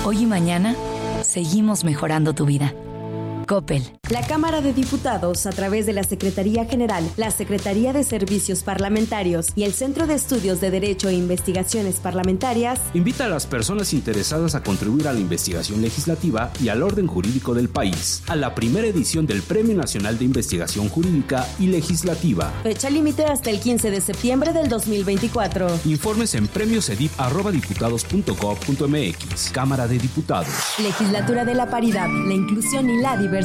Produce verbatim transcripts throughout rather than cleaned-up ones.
Hoy y mañana, seguimos mejorando tu vida. Coppel. La Cámara de Diputados, a través de la Secretaría General, la Secretaría de Servicios Parlamentarios y el Centro de Estudios de Derecho e Investigaciones Parlamentarias, invita a las personas interesadas a contribuir a la investigación legislativa y al orden jurídico del país, a la primera edición del Premio Nacional de Investigación Jurídica y Legislativa. Fecha límite hasta el quince de septiembre del dos mil veinticuatro. Informes en premiosedip arroba diputados punto gov punto mx. Cámara de Diputados. Legislatura de la Paridad, la Inclusión y la Diversidad.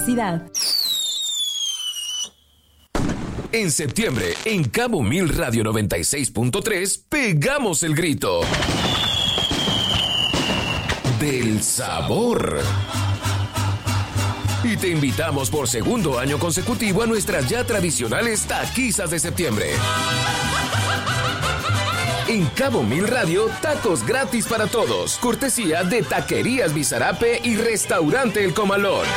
En septiembre, en Cabo Mil Radio noventa y seis punto tres, pegamos el grito del sabor. Y te invitamos por segundo año consecutivo a nuestras ya tradicionales taquizas de septiembre. En Cabo Mil Radio, tacos gratis para todos. Cortesía de Taquerías Bizarape y Restaurante El Comalón.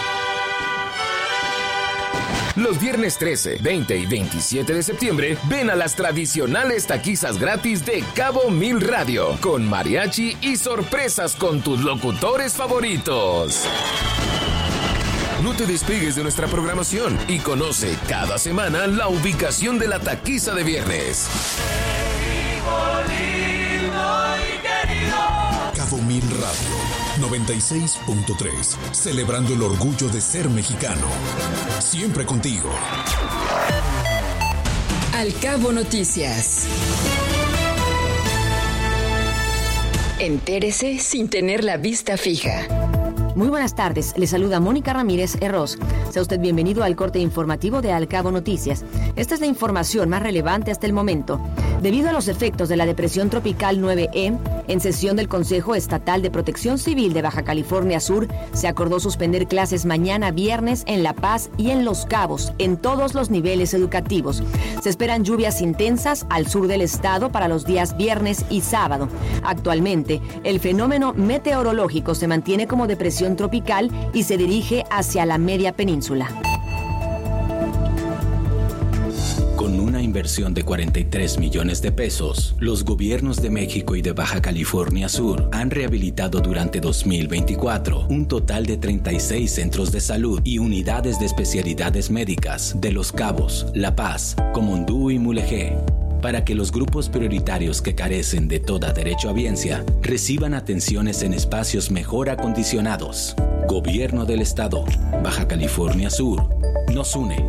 Los viernes trece, veinte y veintisiete de septiembre, ven a las tradicionales taquizas gratis de Cabo Mil Radio, con mariachi y sorpresas con tus locutores favoritos. No te despegues de nuestra programación y conoce cada semana la ubicación de la taquiza de viernes. Cabo Mil Radio noventa y seis punto tres, celebrando el orgullo de ser mexicano. Siempre contigo. Al Cabo Noticias. Entérese sin tener la vista fija. Muy buenas tardes, le saluda Mónica Ramírez Herros. Sea usted bienvenido al corte informativo de Al Cabo Noticias. Esta es la información más relevante hasta el momento. Debido a los efectos de la depresión tropical nueve E, en sesión del Consejo Estatal de Protección Civil de Baja California Sur, se acordó suspender clases mañana viernes en La Paz y en Los Cabos, en todos los niveles educativos. Se esperan lluvias intensas al sur del estado para los días viernes y sábado. Actualmente, el fenómeno meteorológico se mantiene como depresión tropical y se dirige hacia la media península. Con una inversión de cuarenta y tres millones de pesos, los gobiernos de México y de Baja California Sur han rehabilitado durante dos mil veinticuatro un total de treinta y seis centros de salud y unidades de especialidades médicas de Los Cabos, La Paz, Comondú y Mulegé, para que los grupos prioritarios que carecen de toda derechohabiencia reciban atenciones en espacios mejor acondicionados. Gobierno del Estado, Baja California Sur, nos une.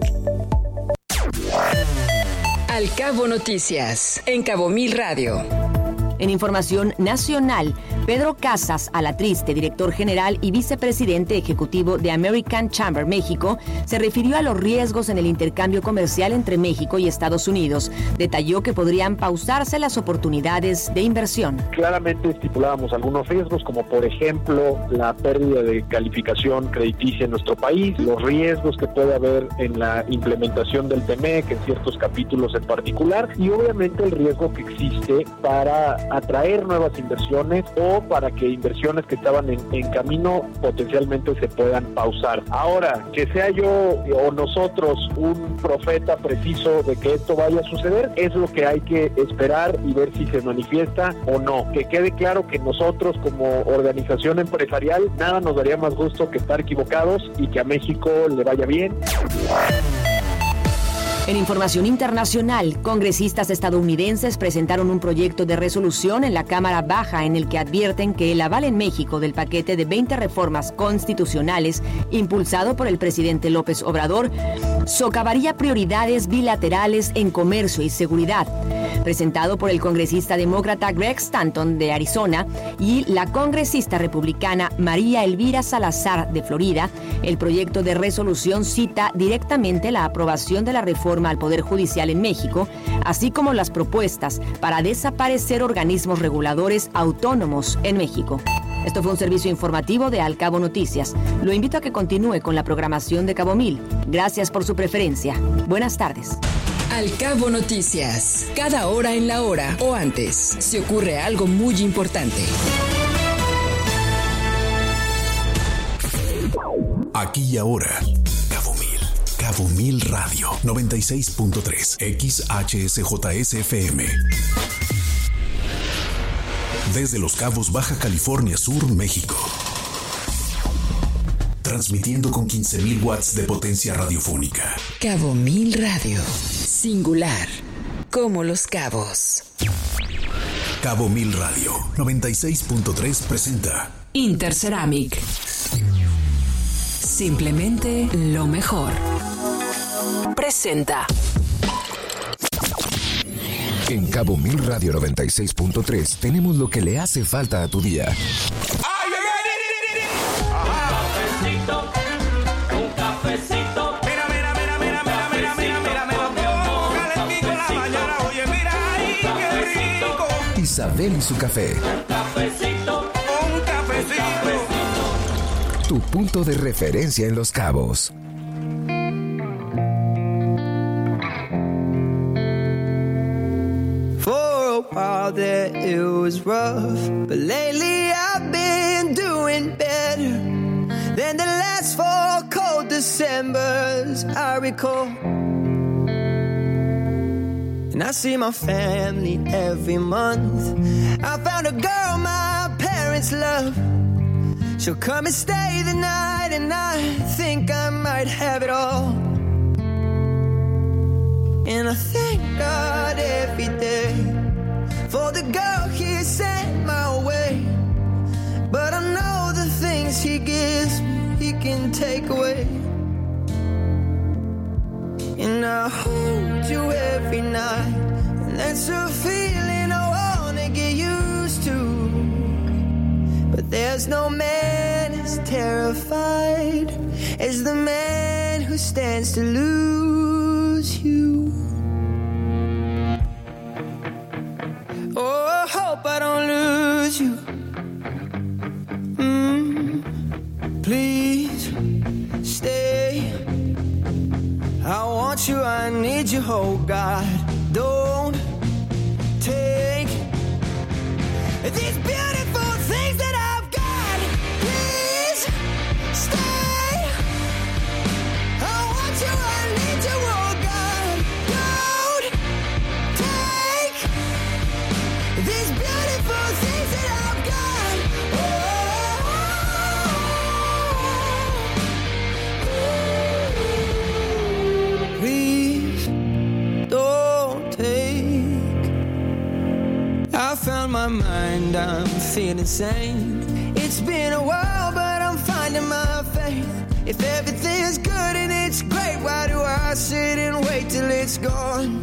Al Cabo Noticias, en Cabo Mil Radio. En información nacional, Pedro Casas Alatriste, director general y vicepresidente ejecutivo de American Chamber México, se refirió a los riesgos en el intercambio comercial entre México y Estados Unidos. Detalló que podrían pausarse las oportunidades de inversión. Claramente estipulábamos algunos riesgos, como por ejemplo la pérdida de calificación crediticia en nuestro país, los riesgos que puede haber en la implementación del T M E C en ciertos capítulos en particular, y obviamente el riesgo que existe para atraer nuevas inversiones o para que inversiones que estaban en, en camino potencialmente se puedan pausar. Ahora, que sea yo o nosotros un profeta preciso de que esto vaya a suceder, es lo que hay que esperar y ver si se manifiesta o no. Que quede claro que nosotros como organización empresarial, nada nos daría más gusto que estar equivocados y que a México le vaya bien. En información internacional, congresistas estadounidenses presentaron un proyecto de resolución en la Cámara Baja en el que advierten que el aval en México del paquete de veinte reformas constitucionales impulsado por el presidente López Obrador socavaría prioridades bilaterales en comercio y seguridad. Presentado por el congresista demócrata Greg Stanton de Arizona y la congresista republicana María Elvira Salazar de Florida, el proyecto de resolución cita directamente la aprobación de la reforma al Poder Judicial en México, así como las propuestas para desaparecer organismos reguladores autónomos en México. Esto fue un servicio informativo de Al Cabo Noticias. Lo invito a que continúe con la programación de Cabo Mil. Gracias por su preferencia. Buenas tardes. Al Cabo Noticias, cada hora en la hora o antes, si ocurre algo muy importante. Aquí y ahora, Cabo Mil. Cabo Mil Radio noventa y seis punto tres, X H S J S F M. desde Los Cabos, Baja California Sur, México. Transmitiendo con quince mil watts de potencia radiofónica. Cabo Mil Radio. Singular. Como Los Cabos. Cabo Mil Radio noventa y seis punto tres presenta Interceramic. Simplemente lo mejor. Presenta. En Cabo Mil Radio noventa y seis punto tres tenemos lo que le hace falta a tu día. Isabel y su café. Un cafecito, un cafecito. Tu punto de referencia en Los Cabos. For a while there it was rough, but lately I've been doing better than the last four cold Decembers I recall. And I see my family every month. I found a girl my parents love. She'll come and stay the night, and I think I might have it all. And I thank God every day for the girl He sent my way. But I know the things He gives me, He can take away. And I hold you every night, and that's a feeling I wanna get used to. But there's no man as terrified as the man who stands to lose you. Oh, I hope I don't lose you. Mm, please stay. I want you, I need you, oh God. Don't take these beautiful things that I've got. Please stay. I want you, I need you, oh God. Don't take these beautiful things that I've got. Oh, please don't take. I found my mind, I'm feeling sane. It's been a while, but I'm finding my faith. If everything's good and it's great, why do I sit and wait till it's gone?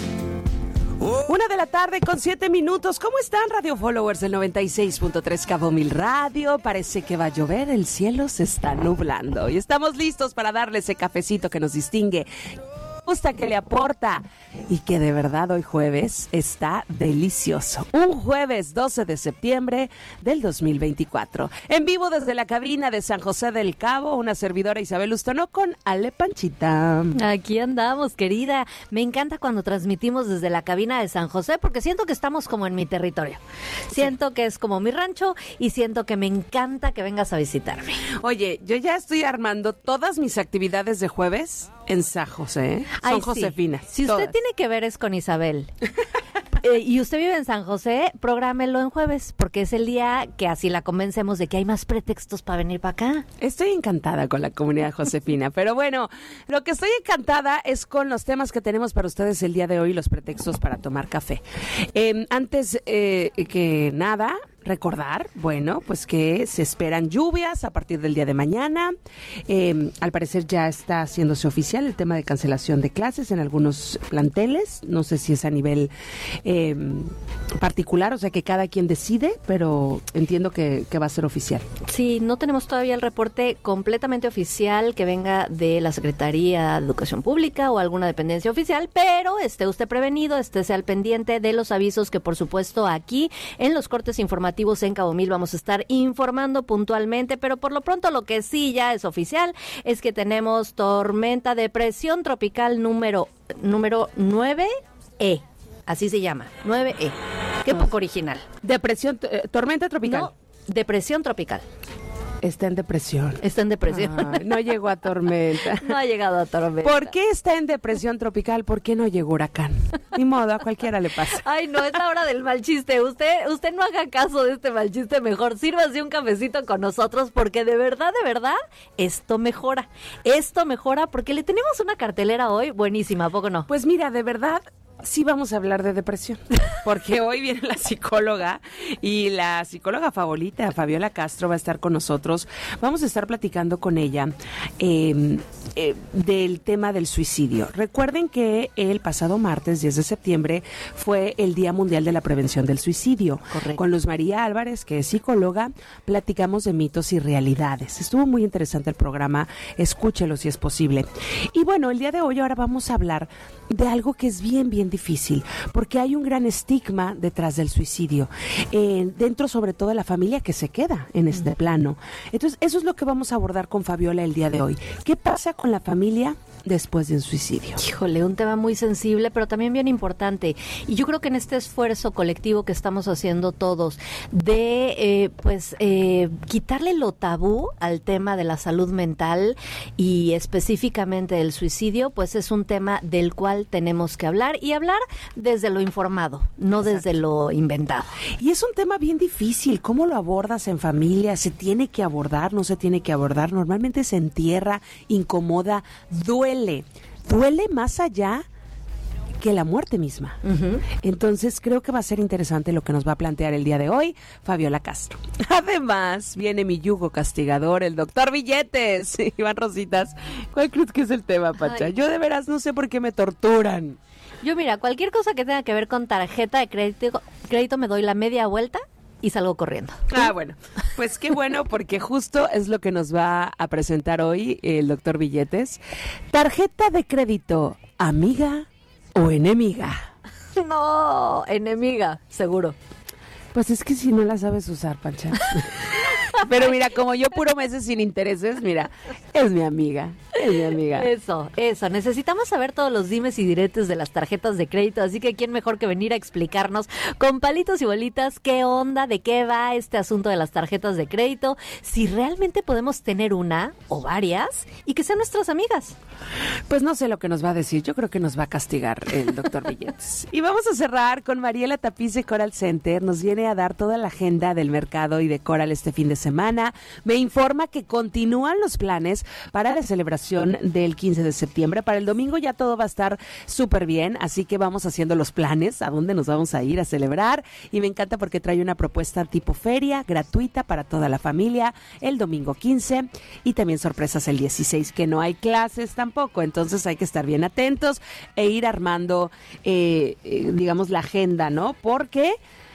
Oh. Una de la tarde con siete minutos. ¿Cómo están, Radio Followers del noventa y seis punto tres Cabo Mil Radio? Parece que va a llover, el cielo se está nublando y estamos listos para darle ese cafecito que nos distingue, gusta, que le aporta y que de verdad hoy jueves está delicioso. Un jueves doce de septiembre del dos mil veinticuatro. En vivo desde la cabina de San José del Cabo, una servidora Isabel Ustono con Ale Panchita. Aquí andamos, querida. Me encanta cuando transmitimos desde la cabina de San José porque siento que estamos como en mi territorio. Siento sí. que es como mi rancho y siento que me encanta que vengas a visitarme. Oye, yo ya estoy armando todas mis actividades de jueves en San José, ¿eh? Son Ay, Josefinas. Sí. Si todas. usted tiene que ver es con Isabel eh, y usted vive en San José, prográmelo en jueves, porque es el día que así la convencemos de que hay más pretextos para venir para acá. Estoy encantada con la comunidad josefina, pero bueno, lo que estoy encantada es con los temas que tenemos para ustedes el día de hoy, los pretextos para tomar café. Eh, antes eh, que nada, recordar, bueno, pues que se esperan lluvias a partir del día de mañana. Eh, al parecer ya está haciéndose oficial el tema de cancelación de clases en algunos planteles. No sé si es a nivel eh, particular, o sea que cada quien decide, pero entiendo que, que va a ser oficial. Sí, no tenemos todavía el reporte completamente oficial que venga de la Secretaría de Educación Pública o alguna dependencia oficial, pero esté usted prevenido, estése al pendiente de los avisos que por supuesto aquí en los cortes informativos en Cabo Mil vamos a estar informando puntualmente, pero por lo pronto lo que sí ya es oficial es que tenemos tormenta de presión tropical número número nueve E, así se llama, nueve E. Qué poco original. Depresión, eh, tormenta tropical. No, depresión tropical. Está en depresión. Está en depresión. Ay, no llegó a tormenta. No ha llegado a tormenta. ¿Por qué está en depresión tropical? ¿Por qué no llegó huracán? Ni modo, a cualquiera le pasa. Ay, no, es la hora del mal chiste. Usted, usted no haga caso de este mal chiste, mejor sírvase un cafecito con nosotros, porque de verdad, de verdad, esto mejora. Esto mejora porque le tenemos una cartelera hoy buenísima, ¿a poco no? Pues mira, de verdad, sí vamos a hablar de depresión, porque hoy viene la psicóloga y la psicóloga favorita, Fabiola Castro, va a estar con nosotros. Vamos a estar platicando con ella eh, eh, del tema del suicidio. Recuerden que el pasado martes, diez de septiembre, fue el Día Mundial de la Prevención del Suicidio. Correcto. Con Luz María Álvarez, que es psicóloga, platicamos de mitos y realidades. Estuvo muy interesante el programa, escúchelo si es posible. Y bueno, el día de hoy ahora vamos a hablar de algo que es bien, bien difícil, porque hay un gran estigma detrás del suicidio, eh, dentro sobre todo de la familia que se queda en este plano. Entonces, eso es lo que vamos a abordar con Fabiola el día de hoy. ¿Qué pasa con la familia después de un suicidio? Híjole, un tema muy sensible, pero también bien importante. Y yo creo que en este esfuerzo colectivo que estamos haciendo todos de, eh, pues, eh, quitarle lo tabú al tema de la salud mental y específicamente del suicidio, pues es un tema del cual tenemos que hablar y hablar desde lo informado, no Exacto. desde lo inventado. Y es un tema bien difícil. ¿Cómo lo abordas en familia? ¿Se tiene que abordar? ¿No se tiene que abordar? Normalmente se entierra, incomoda, duele. Duele más allá que la muerte misma. Uh-huh. Entonces creo que va a ser interesante lo que nos va a plantear el día de hoy Fabiola Castro. Además, viene mi yugo castigador, el doctor Billetes. Iván Rositas, ¿cuál crees que es el tema, Pacha? Ay. Yo de veras no sé por qué me torturan. Yo mira, cualquier cosa que tenga que ver con tarjeta de crédito, crédito me doy la media vuelta y salgo corriendo. Ah, bueno, pues qué bueno, porque justo es lo que nos va a presentar hoy el doctor Billetes. Tarjeta de crédito, amiga o enemiga. No, enemiga, seguro. Pues es que si no la sabes usar, Pancha. Pero mira, como yo puro meses sin intereses, mira, es mi amiga, es mi amiga. Eso, eso. Necesitamos saber todos los dimes y diretes de las tarjetas de crédito, así que quién mejor que venir a explicarnos con palitos y bolitas qué onda, de qué va este asunto de las tarjetas de crédito, si realmente podemos tener una o varias y que sean nuestras amigas. Pues no sé lo que nos va a decir, yo creo que nos va a castigar el doctor Billetes. Y vamos a cerrar con Mariela Tapiz de Coral Center, nos viene a dar toda la agenda del mercado y de Coral este fin de semana. semana. Me informa que continúan los planes para la celebración del quince de septiembre. Para el domingo ya todo va a estar súper bien, así que vamos haciendo los planes a dónde nos vamos a ir a celebrar. Y me encanta porque trae una propuesta tipo feria, gratuita para toda la familia, el domingo quince, y también sorpresas el dieciséis, que no hay clases tampoco, entonces hay que estar bien atentos e ir armando, eh, eh, digamos, la agenda, ¿no? Porque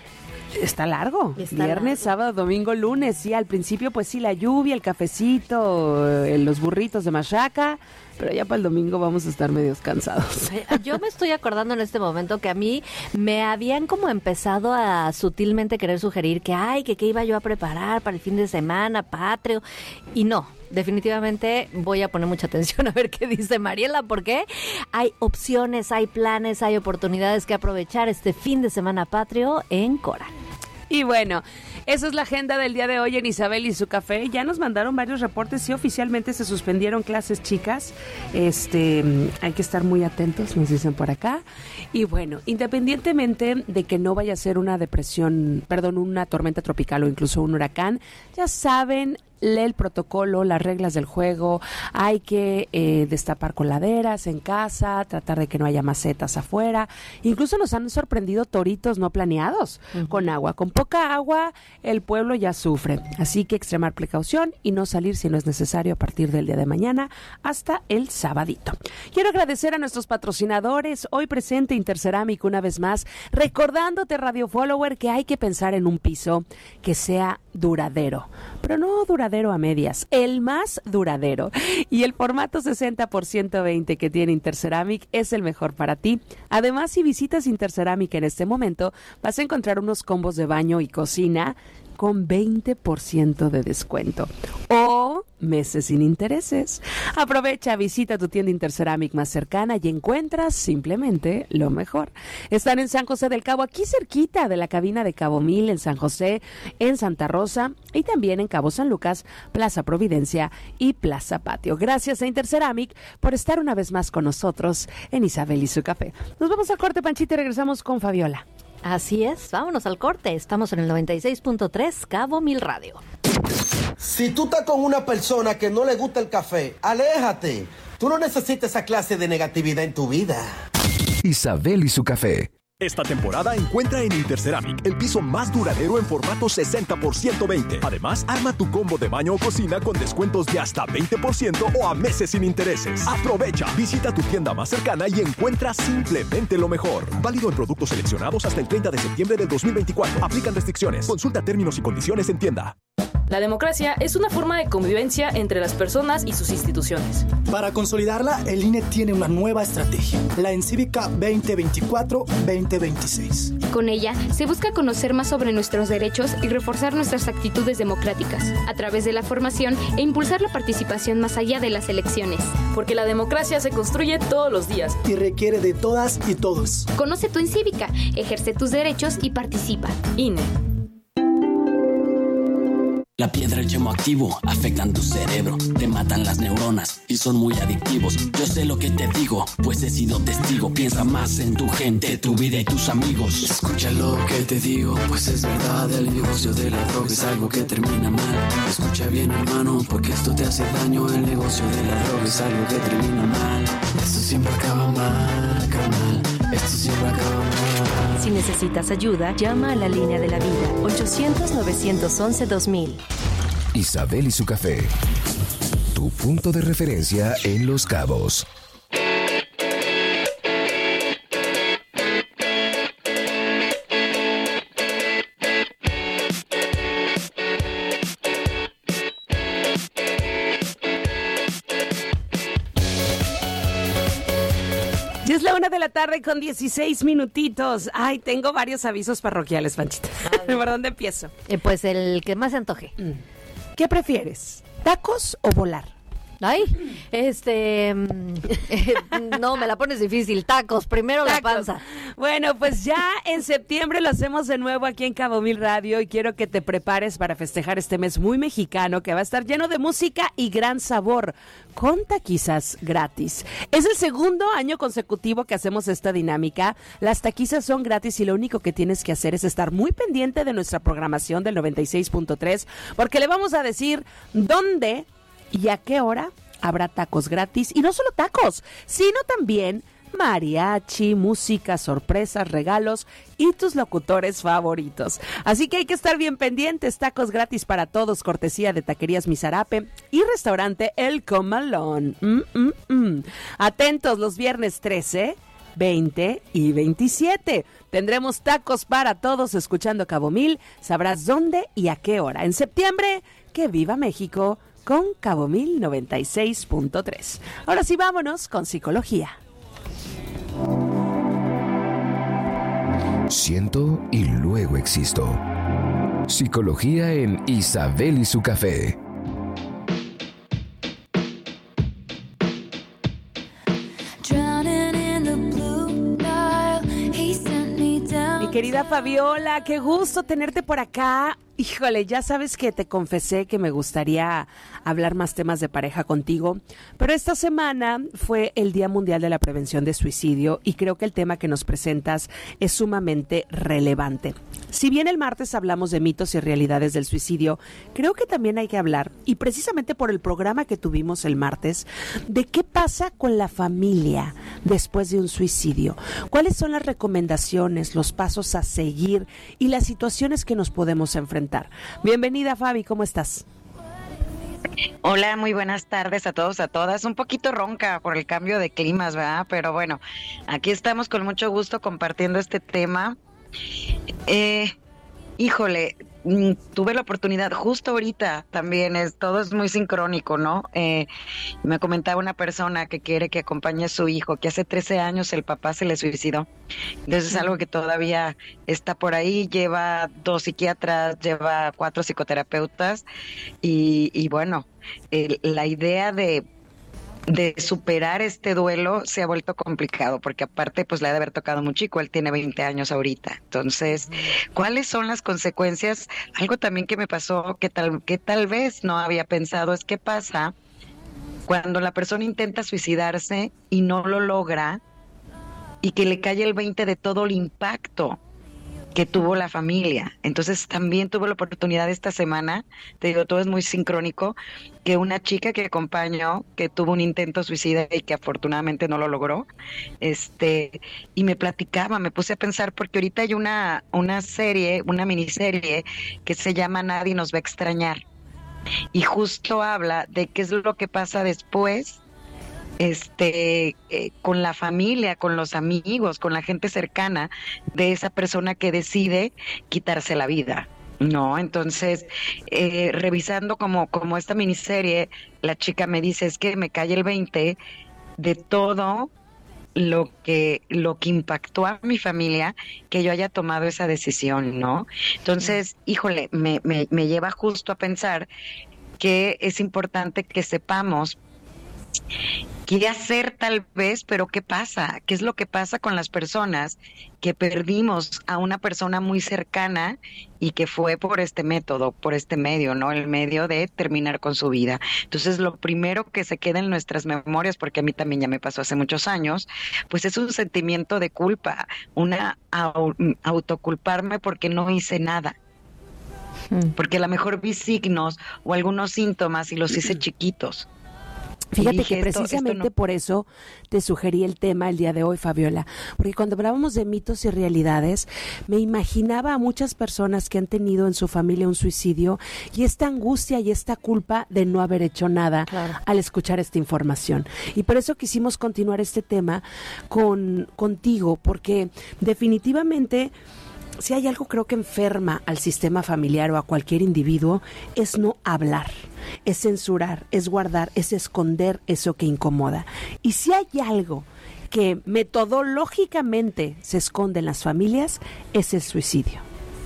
está largo, está viernes, largo. sábado, domingo, lunes, sí, al principio pues sí, la lluvia, el cafecito, eh, los burritos de machaca, pero ya para el domingo vamos a estar medios cansados. Yo me estoy acordando en este momento que a mí me habían como empezado a sutilmente querer sugerir que, ay, que qué iba yo a preparar para el fin de semana, patrio, y no. Definitivamente voy a poner mucha atención a ver qué dice Mariela, porque hay opciones, hay planes, hay oportunidades que aprovechar este fin de semana patrio en Coral. Y bueno, esa es la agenda del día de hoy en Isabel y su café. Ya nos mandaron varios reportes, sí, oficialmente se suspendieron clases, chicas. Este, hay que estar muy atentos, nos dicen por acá. Y bueno, independientemente de que no vaya a ser una depresión, perdón, una tormenta tropical o incluso un huracán, ya saben, lee el protocolo, las reglas del juego, hay que eh, destapar coladeras en casa, tratar de que no haya macetas afuera, incluso nos han sorprendido toritos no planeados, uh-huh. con agua, con poca agua el pueblo ya sufre, así que extremar precaución y no salir si no es necesario a partir del día de mañana hasta el sabadito. Quiero agradecer a nuestros patrocinadores, hoy presente Intercerámica una vez más, recordándote Radio Follower que hay que pensar en un piso que sea duradero, pero no duradero a medias, el más duradero. Y el formato sesenta por ciento veinte que tiene Interceramic es el mejor para ti. Además, si visitas Interceramic en este momento, vas a encontrar unos combos de baño y cocina con veinte por ciento de descuento. O meses sin intereses. Aprovecha, visita tu tienda Interceramic más cercana y encuentras simplemente lo mejor. Están en San José del Cabo, aquí cerquita de la cabina de Cabo Mil, en San José, en Santa Rosa y también en Cabo San Lucas, Plaza Providencia y Plaza Patio. Gracias a Interceramic por estar una vez más con nosotros en Isabel y su café. Nos vamos al corte, Panchita, y regresamos con Fabiola. Así es, vámonos al corte. Estamos en el noventa y seis punto tres Cabo Mil Radio. Si tú estás con una persona que no le gusta el café, aléjate. Tú no necesitas esa clase de negatividad en tu vida. Isabel y su café. Esta temporada encuentra en Interceramic el piso más duradero en formato sesenta por ciento veinte. Además, arma tu combo de baño o cocina con descuentos de hasta veinte por ciento o a meses sin intereses. Aprovecha, visita tu tienda más cercana y encuentra simplemente lo mejor. Válido en productos seleccionados hasta el treinta de septiembre del dos mil veinticuatro. Aplican restricciones. Consulta términos y condiciones en tienda. La democracia es una forma de convivencia entre las personas y sus instituciones. Para consolidarla, el I N E tiene una nueva estrategia, la Encívica veinte veinticuatro veinte veintiséis. Con ella se busca conocer más sobre nuestros derechos y reforzar nuestras actitudes democráticas, a través de la formación e impulsar la participación más allá de las elecciones. Porque la democracia se construye todos los días. Y requiere de todas y todos. Conoce tu Encívica, ejerce tus derechos y participa. I N E. La piedra y el yemo activo afectan tu cerebro, te matan las neuronas y son muy adictivos. Yo sé lo que te digo, pues he sido testigo. Piensa más en tu gente, tu vida y tus amigos. Escucha lo que te digo, pues es verdad. El negocio de la droga es algo que termina mal. Escucha bien, hermano, porque esto te hace daño. El negocio de la droga es algo que termina mal. Esto siempre acaba mal, carnal. Esto siempre acaba mal. Si necesitas ayuda, llama a la línea de la vida, ochocientos, novecientos once, dos mil. Isabel y su café. Tu punto de referencia en Los Cabos. Ya es la una de la tarde con dieciséis minutitos. Ay, tengo varios avisos parroquiales, Panchita. ¿Por dónde empiezo? Eh, pues el que más se antoje. ¿Qué prefieres? ¿Tacos o volar? Ay, este, eh, no, me la pones difícil. Tacos, primero la panza. Bueno, pues ya en septiembre lo hacemos de nuevo aquí en Cabo Mil Radio y quiero que te prepares para festejar este mes muy mexicano que va a estar lleno de música y gran sabor, con taquizas gratis. Es el segundo año consecutivo que hacemos esta dinámica. Las taquizas son gratis y lo único que tienes que hacer es estar muy pendiente de nuestra programación del noventa y seis punto tres porque le vamos a decir dónde y a qué hora habrá tacos gratis. Y no solo tacos, sino también mariachi, música, sorpresas, regalos y tus locutores favoritos. Así que hay que estar bien pendientes. Tacos gratis para todos, cortesía de Taquerías Mi Zarape y restaurante El Comalón. Mm, mm, mm. Atentos los viernes trece, veinte y veintisiete. Tendremos tacos para todos escuchando Cabo Mil. Sabrás dónde y a qué hora. En septiembre, que viva México con Cabo Mil noventa y seis punto tres. Ahora sí, vámonos con psicología. Siento y luego existo. Psicología en Isabel y su café. Mi querida Fabiola, qué gusto tenerte por acá. Híjole, ya sabes que te confesé que me gustaría hablar más temas de pareja contigo, pero esta semana fue el Día Mundial de la Prevención de Suicidio y creo que el tema que nos presentas es sumamente relevante. Si bien el martes hablamos de mitos y realidades del suicidio, creo que también hay que hablar, y precisamente por el programa que tuvimos el martes, de qué pasa con la familia después de un suicidio. ¿Cuáles son las recomendaciones, los pasos a seguir y las situaciones que nos podemos enfrentar? Bienvenida, Fabi, ¿cómo estás? Hola, muy buenas tardes a todos, a todas. Un poquito ronca por el cambio de climas, ¿verdad? Pero bueno, aquí estamos con mucho gusto compartiendo este tema. Eh, híjole, mm, tuve la oportunidad, justo ahorita también, es todo es muy sincrónico, ¿no? Eh, me comentaba una persona que quiere que acompañe a su hijo, que hace trece años el papá se le suicidó. Entonces es algo que todavía está por ahí, lleva dos psiquiatras, lleva cuatro psicoterapeutas y, y bueno, el, la idea de de superar este duelo se ha vuelto complicado, porque aparte pues le ha de haber tocado muy chico, él tiene veinte años ahorita. Entonces, ¿cuáles son las consecuencias? Algo también que me pasó que tal, que tal vez no había pensado es qué pasa cuando la persona intenta suicidarse y no lo logra y que le cae el veinte de todo el impacto que tuvo la familia. Entonces también tuve la oportunidad esta semana, te digo, todo es muy sincrónico, que una chica que acompañó, que tuvo un intento suicida y que afortunadamente no lo logró, este, y me platicaba, me puse a pensar, porque ahorita hay una, una serie, una miniserie que se llama Nadie nos va a extrañar, y justo habla de qué es lo que pasa después este eh, con la familia, con los amigos, con la gente cercana de esa persona que decide quitarse la vida, ¿no? Entonces, eh, revisando como, como esta miniserie, la chica me dice, es que me cae el veinte de todo lo que, lo que impactó a mi familia, que yo haya tomado esa decisión, ¿no? Entonces, híjole, me, me, me lleva justo a pensar que es importante que sepamos qué hacer tal vez, pero ¿qué pasa? ¿Qué es lo que pasa con las personas que perdimos a una persona muy cercana y que fue por este método, por este medio, ¿no? El medio de terminar con su vida. Entonces, lo primero que se queda en nuestras memorias, porque a mí también ya me pasó hace muchos años, pues es un sentimiento de culpa, una au- autoculparme porque no hice nada. Porque a lo mejor vi signos o algunos síntomas y los hice chiquitos. Fíjate dije, que esto- precisamente esto no- por eso te sugerí el tema el día de hoy, Fabiola, porque cuando hablábamos de mitos y realidades, me imaginaba a muchas personas que han tenido en su familia un suicidio y esta angustia y esta culpa de no haber hecho nada al escuchar esta información. Y por eso quisimos continuar este tema con contigo, porque definitivamente si hay algo creo que enferma al sistema familiar o a cualquier individuo, es no hablar, es censurar, es guardar, es esconder eso que incomoda. Y si hay algo que metodológicamente se esconde en las familias, es el suicidio.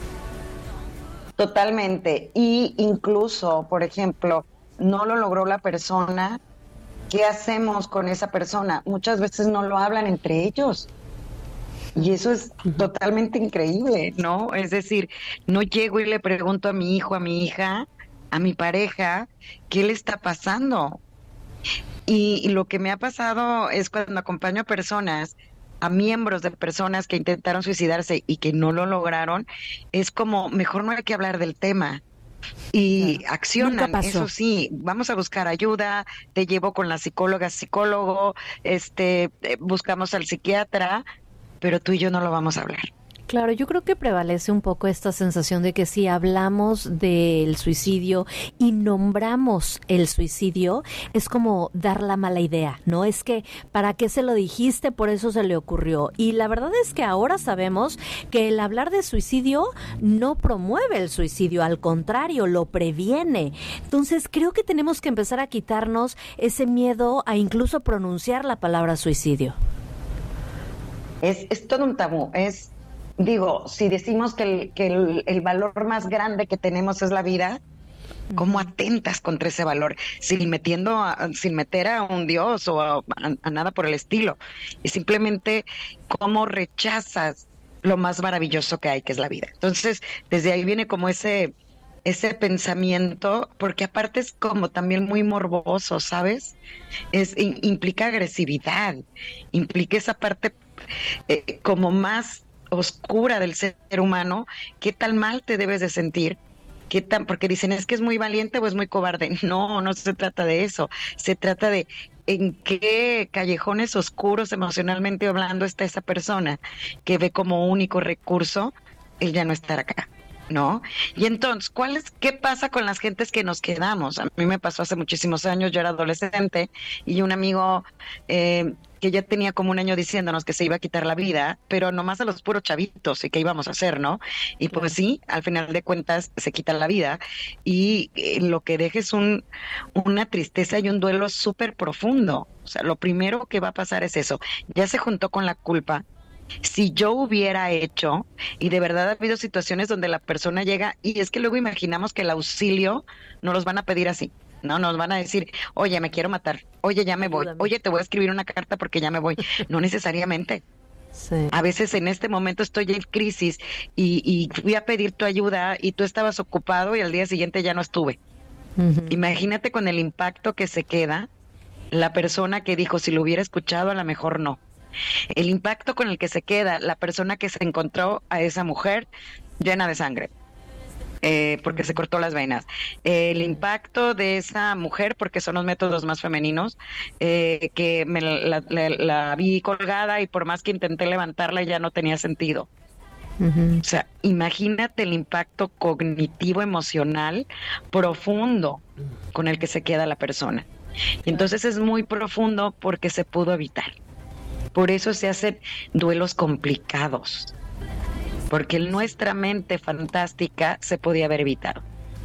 Totalmente. Y incluso, por ejemplo, no lo logró la persona, ¿qué hacemos con esa persona? Muchas veces no lo hablan entre ellos. Y eso es totalmente increíble, ¿no? Es decir, no llego y le pregunto a mi hijo, a mi hija, a mi pareja, ¿qué le está pasando? Y, y lo que me ha pasado es cuando acompaño a personas, a miembros de personas que intentaron suicidarse y que no lo lograron, es como, mejor no hay que hablar del tema. Y Claro. accionan, Nunca pasó. eso sí, vamos a buscar ayuda, te llevo con la psicóloga, psicólogo, este, eh, buscamos al psiquiatra, pero tú y yo no lo vamos a hablar. Claro, yo creo que prevalece un poco esta sensación de que si hablamos del suicidio y nombramos el suicidio, es como dar la mala idea, ¿no? Es que, ¿para qué se lo dijiste? Por eso se le ocurrió. Y la verdad es que ahora sabemos que el hablar de suicidio no promueve el suicidio, al contrario, lo previene. Entonces, creo que tenemos que empezar a quitarnos ese miedo a incluso pronunciar la palabra suicidio. Es, es todo un tabú, es, digo, si decimos que, el, que el, el valor más grande que tenemos es la vida, ¿cómo atentas contra ese valor? Sin metiendo, a, sin meter a un dios o a, a, a nada por el estilo. Y simplemente cómo rechazas lo más maravilloso que hay, que es la vida. Entonces, desde ahí viene como ese, ese pensamiento, porque aparte es como también muy morboso, ¿sabes? Es, in, implica agresividad, implica esa parte eh, como más oscura del ser humano. ¿Qué tan mal te debes de sentir? ¿Qué tan? Porque dicen, es que es muy valiente o es muy cobarde. No, no se trata de eso. Se trata de en qué callejones oscuros emocionalmente hablando está esa persona que ve como único recurso el ya no estar acá. ¿no? Y entonces, ¿cuál es, qué pasa con las gentes que nos quedamos? A mí me pasó hace muchísimos años, yo era adolescente y un amigo eh, que ya tenía como un año diciéndonos que se iba a quitar la vida, pero nomás a los puros chavitos, y qué íbamos a hacer, ¿no? Y pues sí, al final de cuentas se quita la vida y eh, lo que deja es un, una tristeza y un duelo súper profundo. O sea, lo primero que va a pasar es eso, ya se juntó con la culpa. Si yo hubiera hecho, y de verdad ha habido situaciones donde la persona llega, y es que luego imaginamos que el auxilio nos los van a pedir así, ¿no? Nos van a decir, oye, me quiero matar, oye, ya me voy, oye, te voy a escribir una carta porque ya me voy. No necesariamente. Sí. A veces en este momento estoy en crisis y, y fui a pedir tu ayuda y tú estabas ocupado y al día siguiente ya no estuve. Uh-huh. Imagínate con el impacto que se queda la persona que dijo, si lo hubiera escuchado, a lo mejor no. El impacto con el que se queda la persona que se encontró a esa mujer llena de sangre, eh, porque se cortó las venas. Eh, el impacto de esa mujer, porque son los métodos más femeninos, eh, que me la, la, la vi colgada y por más que intenté levantarla ya no tenía sentido. Uh-huh. O sea, imagínate el impacto cognitivo, emocional, profundo con el que se queda la persona. Y entonces es muy profundo porque se pudo evitar. Por eso se hacen duelos complicados, porque en nuestra mente fantástica se podía haber evitado.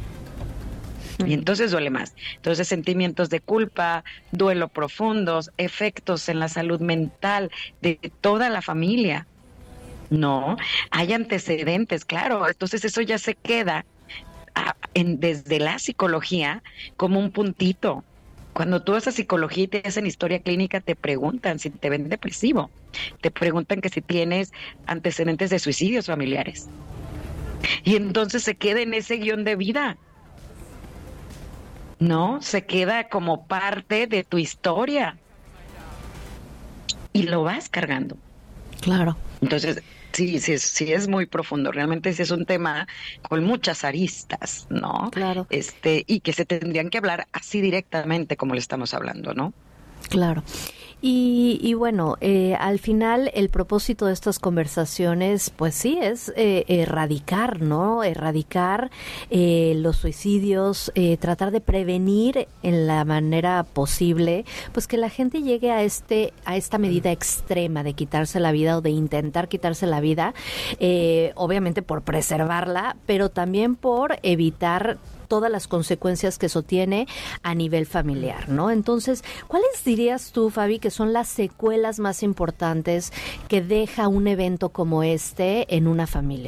Y entonces duele más. Entonces sentimientos de culpa, duelo profundos, efectos en la salud mental de toda la familia. No, hay antecedentes, claro. Entonces eso ya se queda a, en, desde la psicología como un puntito. Cuando tú vas a psicología y te hacen historia clínica, te preguntan si te ven depresivo. Te preguntan que si tienes antecedentes de suicidios familiares. Y entonces se queda en ese guión de vida. ¿No? Se queda como parte de tu historia. Y lo vas cargando. Claro. Entonces, sí, sí, sí es muy profundo. Realmente sí es un tema con muchas aristas, ¿no? Claro. Este, y que se tendrían que hablar así directamente como le estamos hablando, ¿no? Claro. Y, y bueno, eh, al final el propósito de estas conversaciones, pues sí, es eh, erradicar, ¿no? Erradicar eh, los suicidios, eh, tratar de prevenir en la manera posible, pues que la gente llegue a este a esta medida extrema de quitarse la vida o de intentar quitarse la vida, eh, obviamente por preservarla, pero también por evitar todas las consecuencias que eso tiene a nivel familiar, ¿no? Entonces, ¿cuáles dirías tú, Fabi, que son las secuelas más importantes que deja un evento como este en una familia?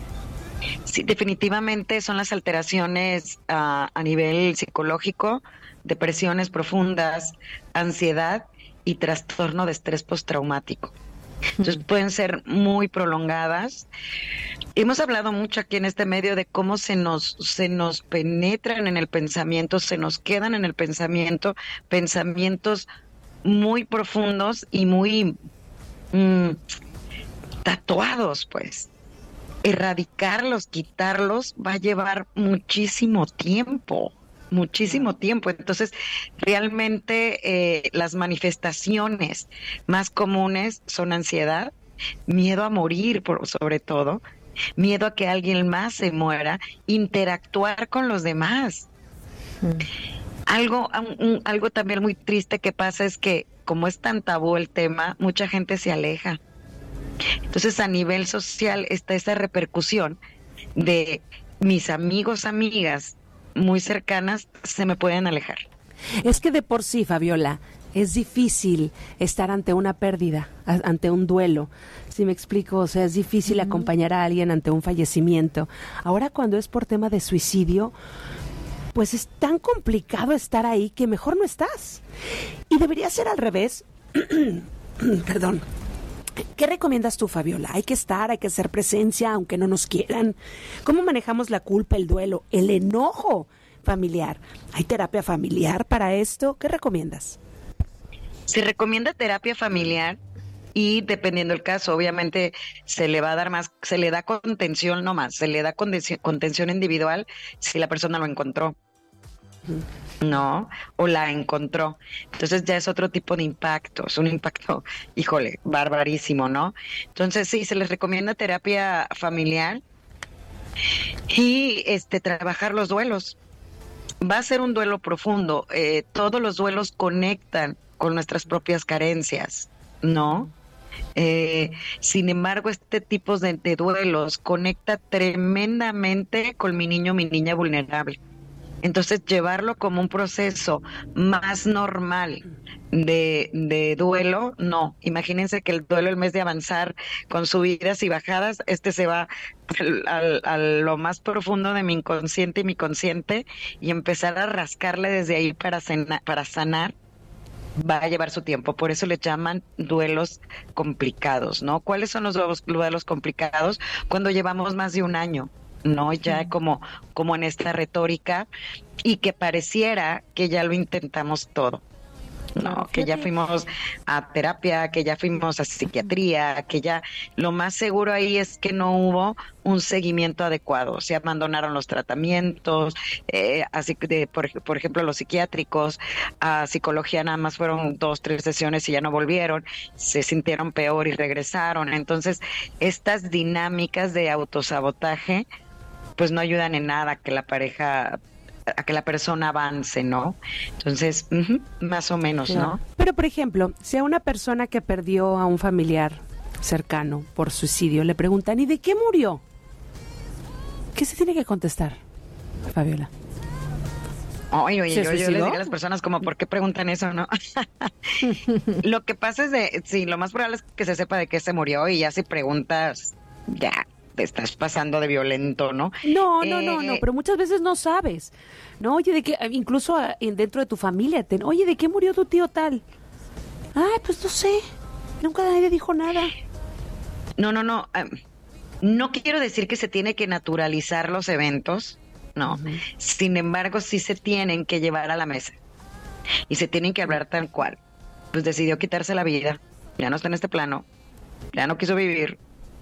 Sí, definitivamente son las alteraciones uh, a nivel psicológico, depresiones profundas, ansiedad y trastorno de estrés postraumático. Entonces pueden ser muy prolongadas. Hemos hablado mucho aquí en este medio de cómo se nos se nos penetran en el pensamiento, se nos quedan en el pensamiento pensamientos muy profundos y muy mmm, tatuados, pues. Erradicarlos, quitarlos va a llevar muchísimo tiempo. Muchísimo tiempo. Entonces, realmente eh, las manifestaciones más comunes son ansiedad, miedo a morir, por, sobre todo, miedo a que alguien más se muera, interactuar con los demás. Mm. Algo, un, algo también muy triste que pasa es que, como es tan tabú el tema, mucha gente se aleja. Entonces, a nivel social está esa repercusión de mis amigos, amigas, muy cercanas, se me pueden alejar. Es que de por sí, Fabiola, es difícil estar ante una pérdida, a, ante un duelo. ¿Sí me explico? O sea, es difícil uh-huh. acompañar a alguien ante un fallecimiento. Ahora, cuando es por tema de suicidio, pues es tan complicado estar ahí que mejor no estás. Y debería ser al revés. Perdón. ¿Qué recomiendas tú, Fabiola? Hay que estar, hay que hacer presencia, aunque no nos quieran. ¿Cómo manejamos la culpa, el duelo, el enojo familiar? ¿Hay terapia familiar para esto? ¿Qué recomiendas? Se recomienda terapia familiar y dependiendo del caso, obviamente se le va a dar más, se le da contención no más, se le da contención individual si la persona lo encontró. No, o la encontró. Entonces ya es otro tipo de impacto, es un impacto, híjole, barbarísimo, ¿no? Entonces sí, se les recomienda terapia familiar Y este trabajar los duelos. Va a ser un duelo profundo. Eh, todos los duelos conectan con nuestras propias carencias, ¿no? Eh, sin embargo, este tipo de, de duelos conecta tremendamente con mi niño, mi niña vulnerable. Entonces, llevarlo como un proceso más normal de, de duelo, no. Imagínense que el duelo, el mes de avanzar con subidas y bajadas, este se va al, al, a lo más profundo de mi inconsciente y mi consciente y empezar a rascarle desde ahí para, cena, para sanar. Va a llevar su tiempo, por eso le llaman duelos complicados, ¿no? ¿Cuáles son los duelos, duelos complicados? Cuando llevamos más de un año, ¿no? Ya como, como en esta retórica, y que pareciera que ya lo intentamos todo, ¿no? Que ya fuimos a terapia, que ya fuimos a psiquiatría, que ya lo más seguro ahí es que no hubo un seguimiento adecuado, se abandonaron los tratamientos, eh, así de, por, por ejemplo, los psiquiátricos, a psicología nada más fueron dos, tres sesiones y ya no volvieron, se sintieron peor y regresaron. Entonces, estas dinámicas de autosabotaje, pues no ayudan en nada a que la pareja, a que la persona avance, ¿no? Entonces, uh-huh, más o menos, claro. ¿no? Pero, por ejemplo, si a una persona que perdió a un familiar cercano por suicidio le preguntan, ¿y de qué murió? ¿Qué se tiene que contestar, Fabiola? Oye, oye, yo, yo les diría a las personas como, ¿por qué preguntan eso, no? Lo que pasa es de, sí, lo más probable es que se sepa de qué se murió y ya si preguntas, ya te estás pasando de violento, ¿no? No, eh, no, no, no, pero muchas veces no sabes, ¿no? Oye, de qué, incluso dentro de tu familia, te, oye, ¿de qué murió tu tío tal? Ay, pues no sé, nunca nadie dijo nada. No, no, no, um, no quiero decir que se tiene que naturalizar los eventos, no. Uh-huh. Sin embargo, sí se tienen que llevar a la mesa y se tienen que hablar tal cual. Pues decidió quitarse la vida, ya no está en este plano, ya no quiso vivir,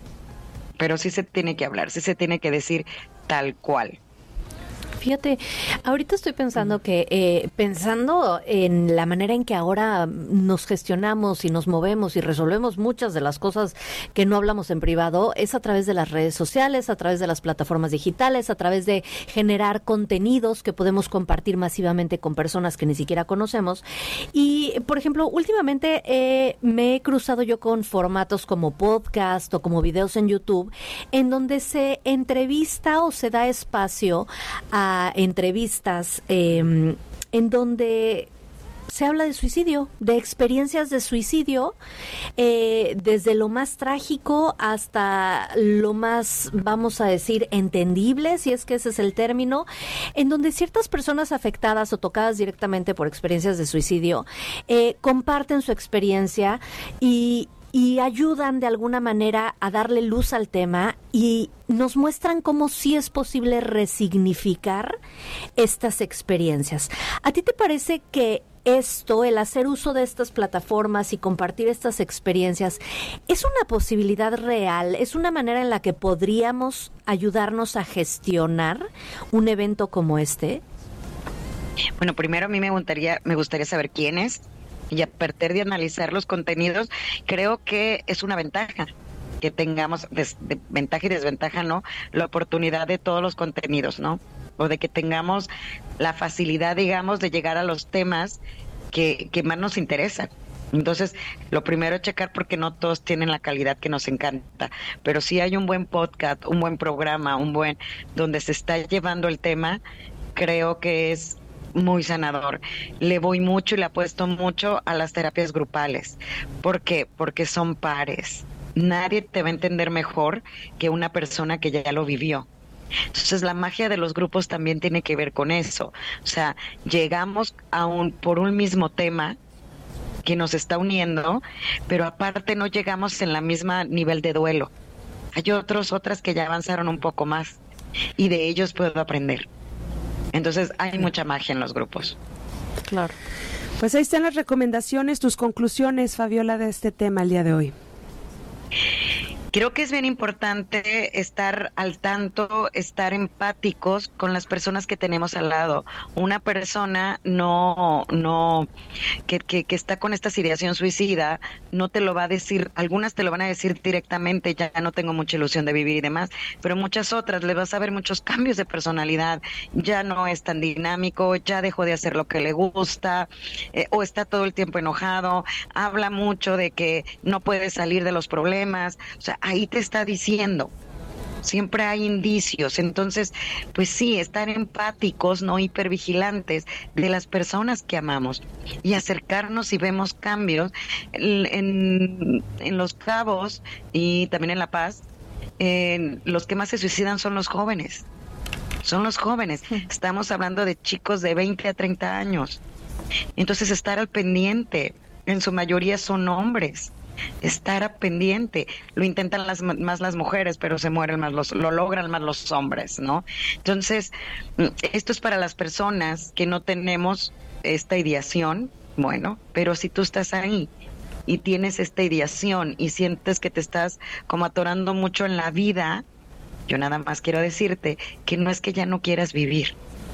pero sí se tiene que hablar, sí se tiene que decir tal cual. Fíjate, ahorita estoy pensando que, eh, pensando en la manera en que ahora nos gestionamos y nos movemos y resolvemos muchas de las cosas que no hablamos en privado, es a través de las redes sociales, a través de las plataformas digitales, a través de generar contenidos que podemos compartir masivamente con personas que ni siquiera conocemos. Y, por ejemplo, últimamente eh, me he cruzado yo con formatos como podcast o como videos en YouTube, en donde se entrevista o se da espacio a entrevistas eh, en donde se habla de suicidio, de experiencias de suicidio, eh, desde lo más trágico hasta lo más, vamos a decir, entendible, si es que ese es el término, en donde ciertas personas afectadas o tocadas directamente por experiencias de suicidio eh, comparten su experiencia y y ayudan de alguna manera a darle luz al tema y nos muestran cómo sí es posible resignificar estas experiencias. ¿A ti te parece que esto, el hacer uso de estas plataformas y compartir estas experiencias, es una posibilidad real? ¿Es una manera en la que podríamos ayudarnos a gestionar un evento como este? Bueno, primero a mí me gustaría, me gustaría saber quién es. Y a partir de analizar los contenidos, creo que es una ventaja que tengamos, des, de ventaja y desventaja, ¿no? La oportunidad de todos los contenidos, ¿no? O de que tengamos la facilidad, digamos, de llegar a los temas que, que más nos interesan. Entonces, lo primero es checar porque no todos tienen la calidad que nos encanta, pero si hay un buen podcast, un buen programa, un buen, donde se está llevando el tema, creo que es muy sanador. Le voy mucho y le apuesto mucho a las terapias grupales. ¿Por qué? Porque son pares. Nadie te va a entender mejor que una persona que ya lo vivió. Entonces la magia de los grupos también tiene que ver con eso. O sea, llegamos a un, por un mismo tema que nos está uniendo, pero aparte no llegamos en la misma nivel de duelo. Hay otros, otras que ya avanzaron un poco más y de ellos puedo aprender. Entonces hay mucha magia en los grupos. Claro. Pues ahí están las recomendaciones, tus conclusiones, Fabiola, de este tema el día de hoy. Creo que es bien importante estar al tanto, estar empáticos con las personas que tenemos al lado. Una persona no, no, que, que, que está con esta ideación suicida, no te lo va a decir, algunas te lo van a decir directamente, ya no tengo mucha ilusión de vivir y demás, pero muchas otras le vas a ver muchos cambios de personalidad, ya no es tan dinámico, ya dejó de hacer lo que le gusta, eh, o está todo el tiempo enojado, habla mucho de que no puede salir de los problemas, o sea, ahí te está diciendo, siempre hay indicios. Entonces, pues sí, estar empáticos, no hipervigilantes de las personas que amamos y acercarnos si vemos cambios. En, en, en Los Cabos y también en La Paz, eh, los que más se suicidan son los jóvenes. Son los jóvenes. Estamos hablando de chicos de veinte a treinta años. Entonces, estar al pendiente, en su mayoría son hombres. Estar a pendiente, lo intentan las, más las mujeres, pero se mueren más los, lo logran más los hombres, ¿no? Entonces, esto es para las personas que no tenemos esta ideación, bueno, pero si tú estás ahí y tienes esta ideación y sientes que te estás como atorando mucho en la vida, yo nada más quiero decirte que no es que ya no quieras vivir.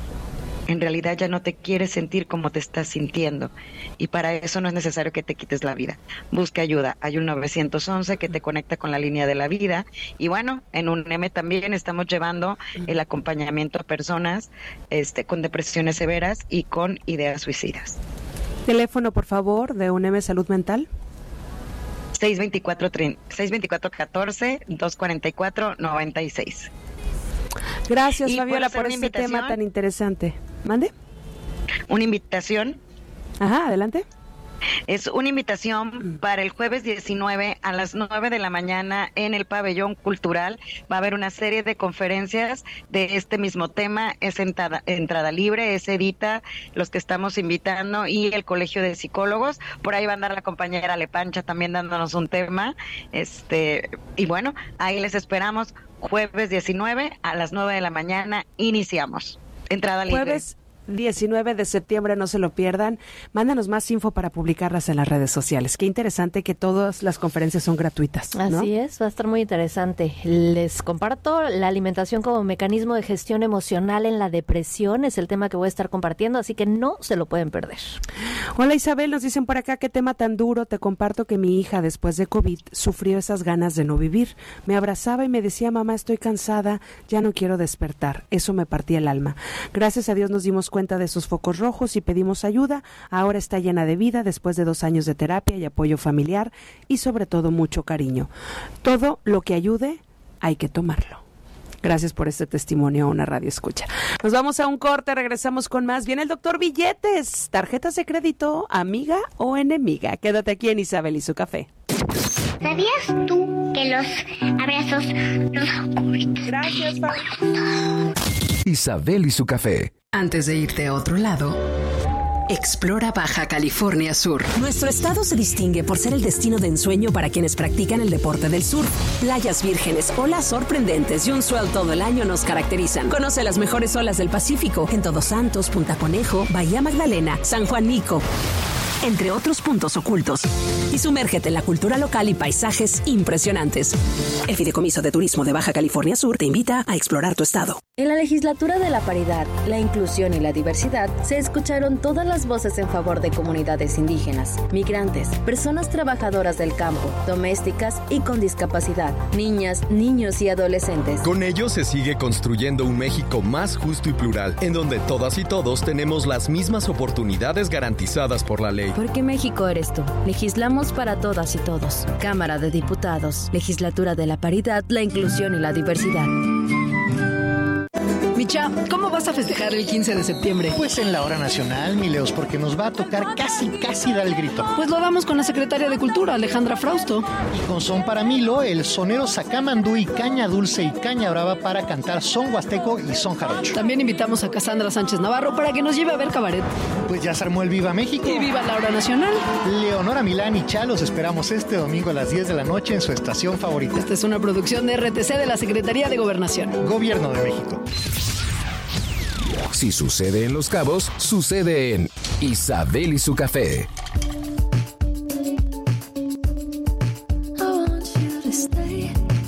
En realidad ya no te quieres sentir como te estás sintiendo y para eso no es necesario que te quites la vida. Busca ayuda, hay un nueve once que te conecta con la línea de la vida y bueno, en U N E M también estamos llevando el acompañamiento a personas este, con depresiones severas y con ideas suicidas. Teléfono, por favor, de U N E M Salud Mental. seis veinticuatro, catorce, doscientos cuarenta y cuatro, noventa y seis. Gracias, y Fabiola, por este tema tan interesante. ¿Mande? Una invitación. Ajá, adelante. Es una invitación para el jueves diecinueve a las nueve de la mañana en el Pabellón Cultural. Va a haber una serie de conferencias de este mismo tema. Es entrada, entrada libre, es Edita, los que estamos invitando, y el Colegio de Psicólogos. Por ahí va a andar la compañera Lepancha también dándonos un tema. Este, y bueno, ahí les esperamos. Jueves diecinueve a las nueve de la mañana iniciamos. Entrada libre. Jueves diecinueve de septiembre, no se lo pierdan. Mándanos más info para publicarlas en las redes sociales. Qué interesante que todas las conferencias son gratuitas, ¿no? Así es, va a estar muy interesante. Les comparto la alimentación como mecanismo de gestión emocional en la depresión. Es el tema que voy a estar compartiendo, así que no se lo pueden perder. Hola Isabel, nos dicen por acá, qué tema tan duro. Te comparto que mi hija después de COVID sufrió esas ganas de no vivir. Me abrazaba y me decía, mamá, estoy cansada, ya no quiero despertar. Eso me partía el alma. Gracias a Dios nos dimos cuenta de sus focos rojos y pedimos ayuda. Ahora está llena de vida después de dos años de terapia y apoyo familiar y sobre todo mucho cariño. Todo lo que ayude hay que tomarlo. Gracias por este testimonio a una radio escucha. Nos vamos a un corte, regresamos con más. Viene el doctor Billetes. ¿Tarjetas de crédito, amiga o enemiga? Quédate aquí en Isabel y su café. ¿Sabías tú que los abrazos los... Gracias, Pablo. Isabel y su café. Antes de irte a otro lado, explora Baja California Sur. Nuestro estado se distingue por ser el destino de ensueño para quienes practican el deporte del surf. Playas vírgenes, olas sorprendentes y un sol todo el año nos caracterizan. Conoce las mejores olas del Pacífico en Todos Santos, Punta Conejo, Bahía Magdalena, San Juanico, entre otros puntos ocultos. Y sumérgete en la cultura local y paisajes impresionantes. El Fideicomiso de Turismo de Baja California Sur te invita a explorar tu estado. En la legislatura de la paridad, la inclusión y la diversidad se escucharon todas las voces en favor de comunidades indígenas, migrantes, personas trabajadoras del campo, domésticas y con discapacidad, niñas, niños y adolescentes. Con ello se sigue construyendo un México más justo y plural, en donde todas y todos tenemos las mismas oportunidades garantizadas por la ley. Porque México eres tú. Legislamos para todas y todos. Cámara de Diputados, Legislatura de la Paridad, la Inclusión y la Diversidad. Micha, ¿cómo vas a festejar el quince de septiembre? Pues en la hora nacional, mi Leos, porque nos va a tocar casi, casi dar el grito. Pues lo damos con la secretaria de Cultura, Alejandra Frausto. Y con Son para Milo, el sonero Sacamandú y Caña Dulce y Caña Brava para cantar son huasteco y son jarocho. También invitamos a Cassandra Sánchez Navarro para que nos lleve a ver cabaret. Pues ya se armó el Viva México. Y viva la hora nacional. Leonora Milán y Cha los esperamos este domingo a las diez de la noche en su estación favorita. Esta es una producción de R T C de la Secretaría de Gobernación. Gobierno de México. Si sucede en Los Cabos, sucede en Isabel y su café. I want you to stay.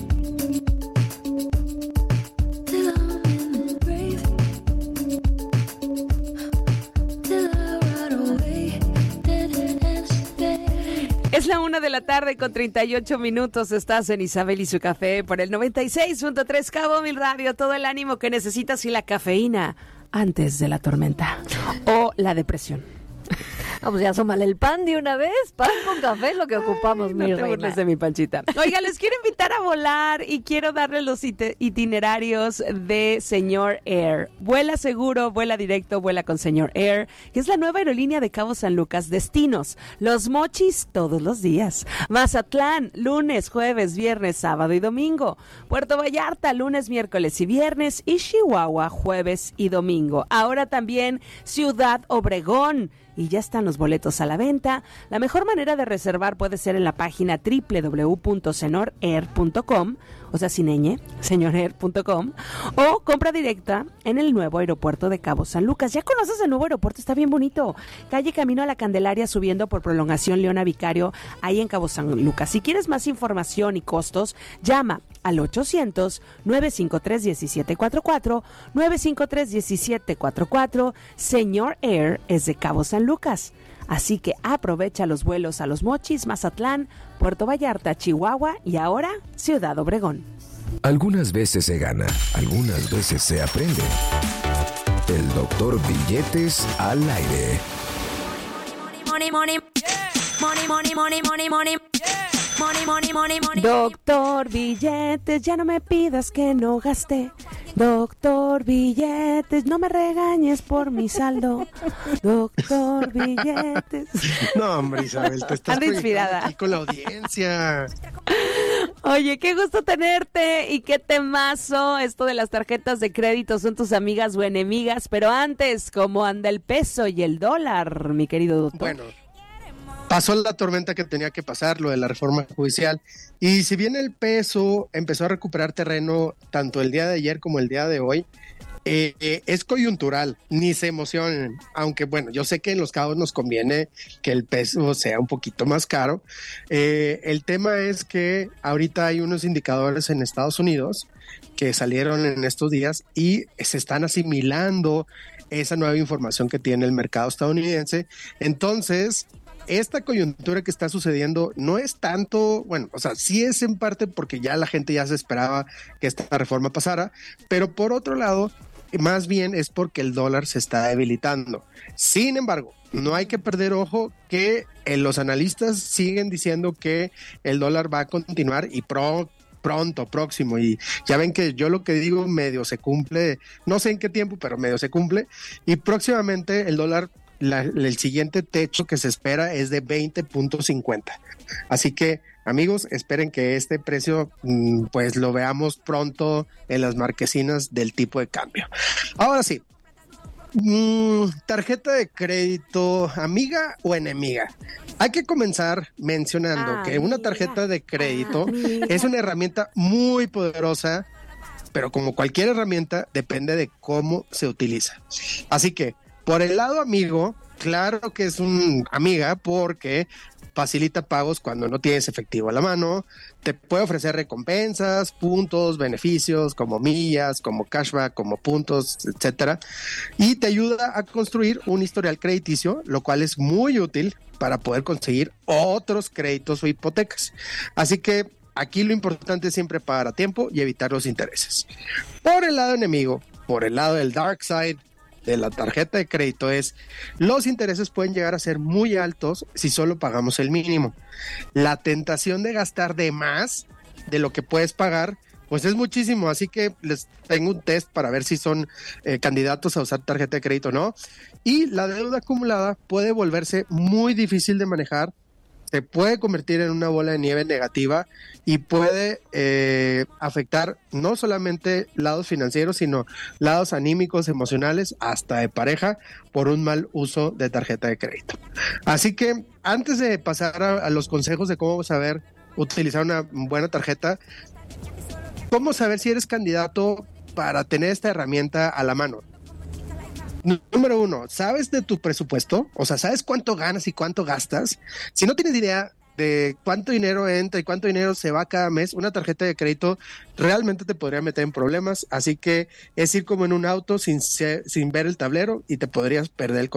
Es la una de la tarde con treinta y ocho minutos. Estás en Isabel y su café por el noventa y seis punto tres Cabo Mil Radio. Todo el ánimo que necesitas y la cafeína antes de la tormenta o la depresión. Vamos, ya asómale el pan de una vez. Pan con café es lo que ocupamos, Ay, mi no te reina. burles de mi Panchita. Oiga, les quiero invitar a volar y quiero darles los ite- itinerarios de Señor Air. Vuela seguro, vuela directo, vuela con Señor Air, que es la nueva aerolínea de Cabo San Lucas. Destinos: Los Mochis todos los días, Mazatlán lunes, jueves, viernes, sábado y domingo, Puerto Vallarta lunes, miércoles y viernes, y Chihuahua jueves y domingo. Ahora también Ciudad Obregón. Y ya están los boletos a la venta. La mejor manera de reservar puede ser en la página doble u doble u doble u punto senor air punto com, o sea, sin ñ, senor air punto com, o compra directa en el nuevo aeropuerto de Cabo San Lucas. ¿Ya conoces el nuevo aeropuerto? Está bien bonito. Calle Camino a la Candelaria, subiendo por Prolongación Leona Vicario, ahí en Cabo San Lucas. Si quieres más información y costos, llama al ochocientos, nueve cinco tres, diecisiete cuarenta y cuatro, nueve cinco tres, diecisiete cuarenta y cuatro. Señor Air es de Cabo San Lucas. Así que aprovecha los vuelos a Los Mochis, Mazatlán, Puerto Vallarta, Chihuahua y ahora Ciudad Obregón. Algunas veces se gana, algunas veces se aprende. El doctor Billetes al aire. Money, money, money, money, money, money, money. Money, money, money, money. Doctor Billetes, ya no me pidas que no gaste. Doctor Billetes, no me regañes por mi saldo. Doctor Billetes. No, hombre, Isabel, te estás Ando inspirada aquí con la audiencia. Oye, qué gusto tenerte y qué temazo. Esto de las tarjetas de crédito son tus amigas o enemigas, pero antes, ¿cómo anda el peso y el dólar, mi querido doctor? Bueno, pasó la tormenta que tenía que pasar, lo de la reforma judicial, y si bien el peso empezó a recuperar terreno tanto el día de ayer como el día de hoy, eh, eh, es coyuntural, ni se emocionen, aunque bueno, yo sé que en Los Cabos nos conviene que el peso sea un poquito más caro. Eh, el tema es que ahorita hay unos indicadores en Estados Unidos que salieron en estos días y se están asimilando esa nueva información que tiene el mercado estadounidense. Entonces, esta coyuntura que está sucediendo no es tanto, bueno, o sea, sí es en parte porque ya la gente ya se esperaba que esta reforma pasara, pero por otro lado, más bien es porque el dólar se está debilitando. Sin embargo, no hay que perder ojo que eh, los analistas siguen diciendo que el dólar va a continuar y pro pronto, próximo, y ya ven que yo lo que digo medio se cumple, no sé en qué tiempo, pero medio se cumple, y próximamente el dólar, la, el siguiente techo que se espera es de veinte punto cincuenta. Así que, amigos, esperen que este precio pues lo veamos pronto en las marquesinas del tipo de cambio. Ahora sí, mmm, tarjeta de crédito, ¿amiga o enemiga? Hay que comenzar mencionando ah, que una tarjeta de crédito ah, es una herramienta muy poderosa, pero como cualquier herramienta depende de cómo se utiliza. Así que, por el lado amigo, claro que es una amiga porque facilita pagos cuando no tienes efectivo a la mano, te puede ofrecer recompensas, puntos, beneficios como millas, como cashback, como puntos, etcétera, y te ayuda a construir un historial crediticio, lo cual es muy útil para poder conseguir otros créditos o hipotecas. Así que aquí lo importante es siempre pagar a tiempo y evitar los intereses. Por el lado enemigo, por el lado del dark side de la tarjeta de crédito, es los intereses pueden llegar a ser muy altos si solo pagamos el mínimo. La tentación de gastar de más de lo que puedes pagar pues es muchísimo, así que les tengo un test para ver si son eh, candidatos a usar tarjeta de crédito o no. Y la deuda acumulada puede volverse muy difícil de manejar, se puede convertir en una bola de nieve negativa y puede eh, afectar no solamente lados financieros, sino lados anímicos, emocionales, hasta de pareja, por un mal uso de tarjeta de crédito. Así que antes de pasar a, a los consejos de cómo saber utilizar una buena tarjeta, ¿cómo saber si eres candidato para tener esta herramienta a la mano? Número uno, ¿sabes de tu presupuesto? O sea, ¿sabes cuánto ganas y cuánto gastas? Si no tienes idea de cuánto dinero entra y cuánto dinero se va cada mes, una tarjeta de crédito realmente te podría meter en problemas. Así que es ir como en un auto sin, ser, sin ver el tablero y te podrías perder el control.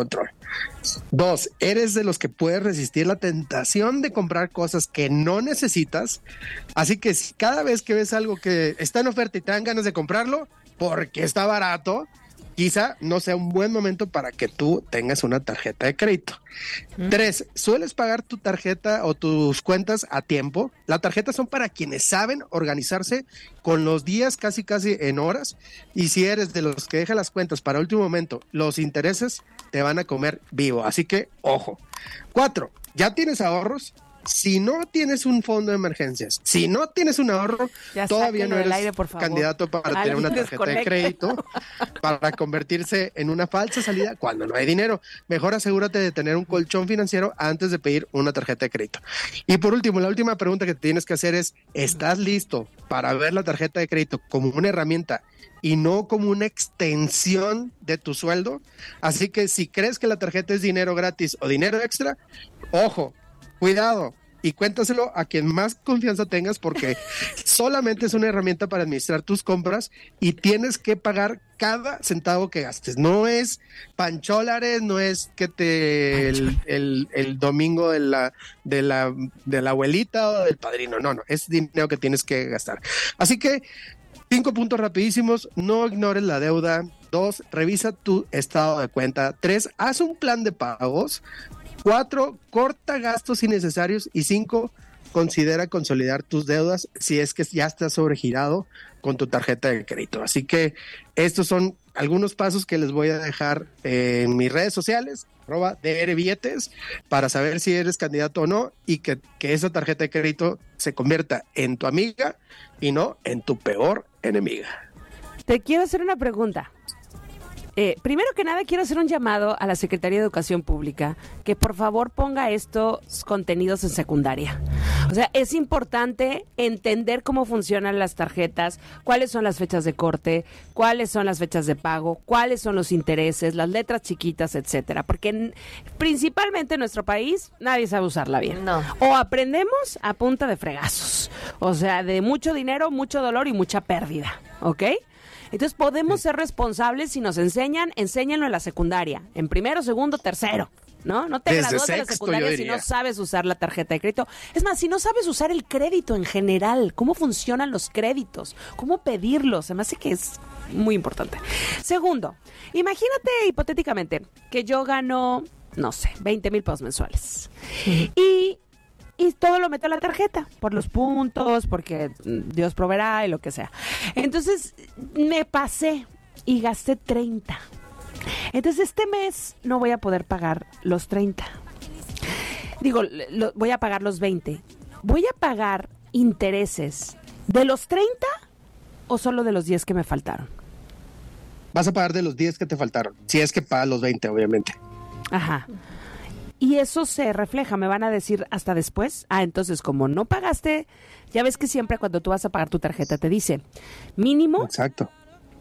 Dos, eres de los que puedes resistir la tentación de comprar cosas que no necesitas. Así que si cada vez que ves algo que está en oferta y te dan ganas de comprarlo porque está barato, quizá no sea un buen momento para que tú tengas una tarjeta de crédito. Mm. Tres, ¿sueles pagar tu tarjeta o tus cuentas a tiempo? Las tarjetas son para quienes saben organizarse con los días casi casi en horas, y si eres de los que dejan las cuentas para último momento, los intereses te van a comer vivo, así que ojo. Cuatro, ¿ya tienes ahorros? Si no tienes un fondo de emergencias, si no tienes un ahorro, ya todavía no eres aire, candidato para Alguien tener una tarjeta desconecta. de crédito para convertirse en una falsa salida cuando no hay dinero. Mejor asegúrate de tener un colchón financiero antes de pedir una tarjeta de crédito. Y por último, la última pregunta que tienes que hacer es, ¿estás listo para ver la tarjeta de crédito como una herramienta y no como una extensión de tu sueldo? Así que si crees que la tarjeta es dinero gratis o dinero extra, ojo, cuidado, y cuéntaselo a quien más confianza tengas, porque solamente es una herramienta para administrar tus compras y tienes que pagar cada centavo que gastes. No es pancholares, no es que te el, el, el domingo de la, de la de la abuelita o del padrino, no, no, es dinero que tienes que gastar. Así que cinco puntos rapidísimos: no ignores la deuda. Dos, revisa tu estado de cuenta. Tres, haz un plan de pagos. Cuatro, corta gastos innecesarios. Y cinco, considera consolidar tus deudas si es que ya estás sobregirado con tu tarjeta de crédito. Así que estos son algunos pasos que les voy a dejar en mis redes sociales, arroba drbilletes, para saber si eres candidato o no, y que, que esa tarjeta de crédito se convierta en tu amiga y no en tu peor enemiga. Te quiero hacer una pregunta. Eh, primero que nada, quiero hacer un llamado a la Secretaría de Educación Pública que por favor ponga estos contenidos en secundaria. O sea, es importante entender cómo funcionan las tarjetas, cuáles son las fechas de corte, cuáles son las fechas de pago, cuáles son los intereses, las letras chiquitas, etcétera. Porque en, principalmente en nuestro país nadie sabe usarla bien. No. O aprendemos a punta de fregazos. O sea, de mucho dinero, mucho dolor y mucha pérdida. ¿Ok? Entonces podemos ser responsables si nos enseñan, enséñanlo en la secundaria, en primero, segundo, tercero, ¿no? No te gradúas de la secundaria si no sabes usar la tarjeta de crédito. Es más, si no sabes usar el crédito en general, cómo funcionan los créditos, cómo pedirlos, se me hace que es muy importante. Segundo, imagínate hipotéticamente que yo gano, no sé, veinte mil pesos mensuales. Uh-huh. Y... Y todo lo meto a la tarjeta, por los puntos, porque Dios proveerá y lo que sea. Entonces, me pasé y gasté treinta. Entonces, este mes no voy a poder pagar los treinta. Digo, lo, voy a pagar los veinte. ¿Voy a pagar intereses de los treinta o solo de los diez que me faltaron? Vas a pagar de los diez que te faltaron. Si es que pagas los veinte, obviamente. Ajá. Y eso se refleja, me van a decir hasta después. Ah, entonces como no pagaste, ya ves que siempre cuando tú vas a pagar tu tarjeta te dice mínimo. Exacto.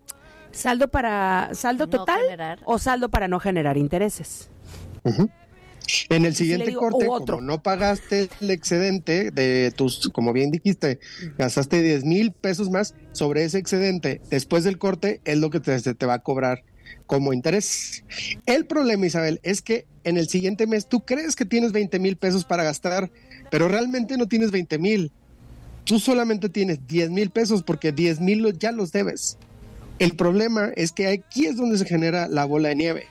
Saldo para saldo no total generar. O saldo para no generar intereses. Uh-huh. En el siguiente si digo, corte, como no pagaste el excedente de tus, como bien dijiste, gastaste diez mil pesos más sobre ese excedente, después del corte es lo que te, te va a cobrar como interés. El problema, Isabel, es que en el siguiente mes tú crees que tienes veinte mil pesos para gastar, pero realmente no tienes veinte mil. Tú solamente tienes diez mil pesos porque diez mil ya los debes. El problema es que aquí es donde se genera la bola de nieve.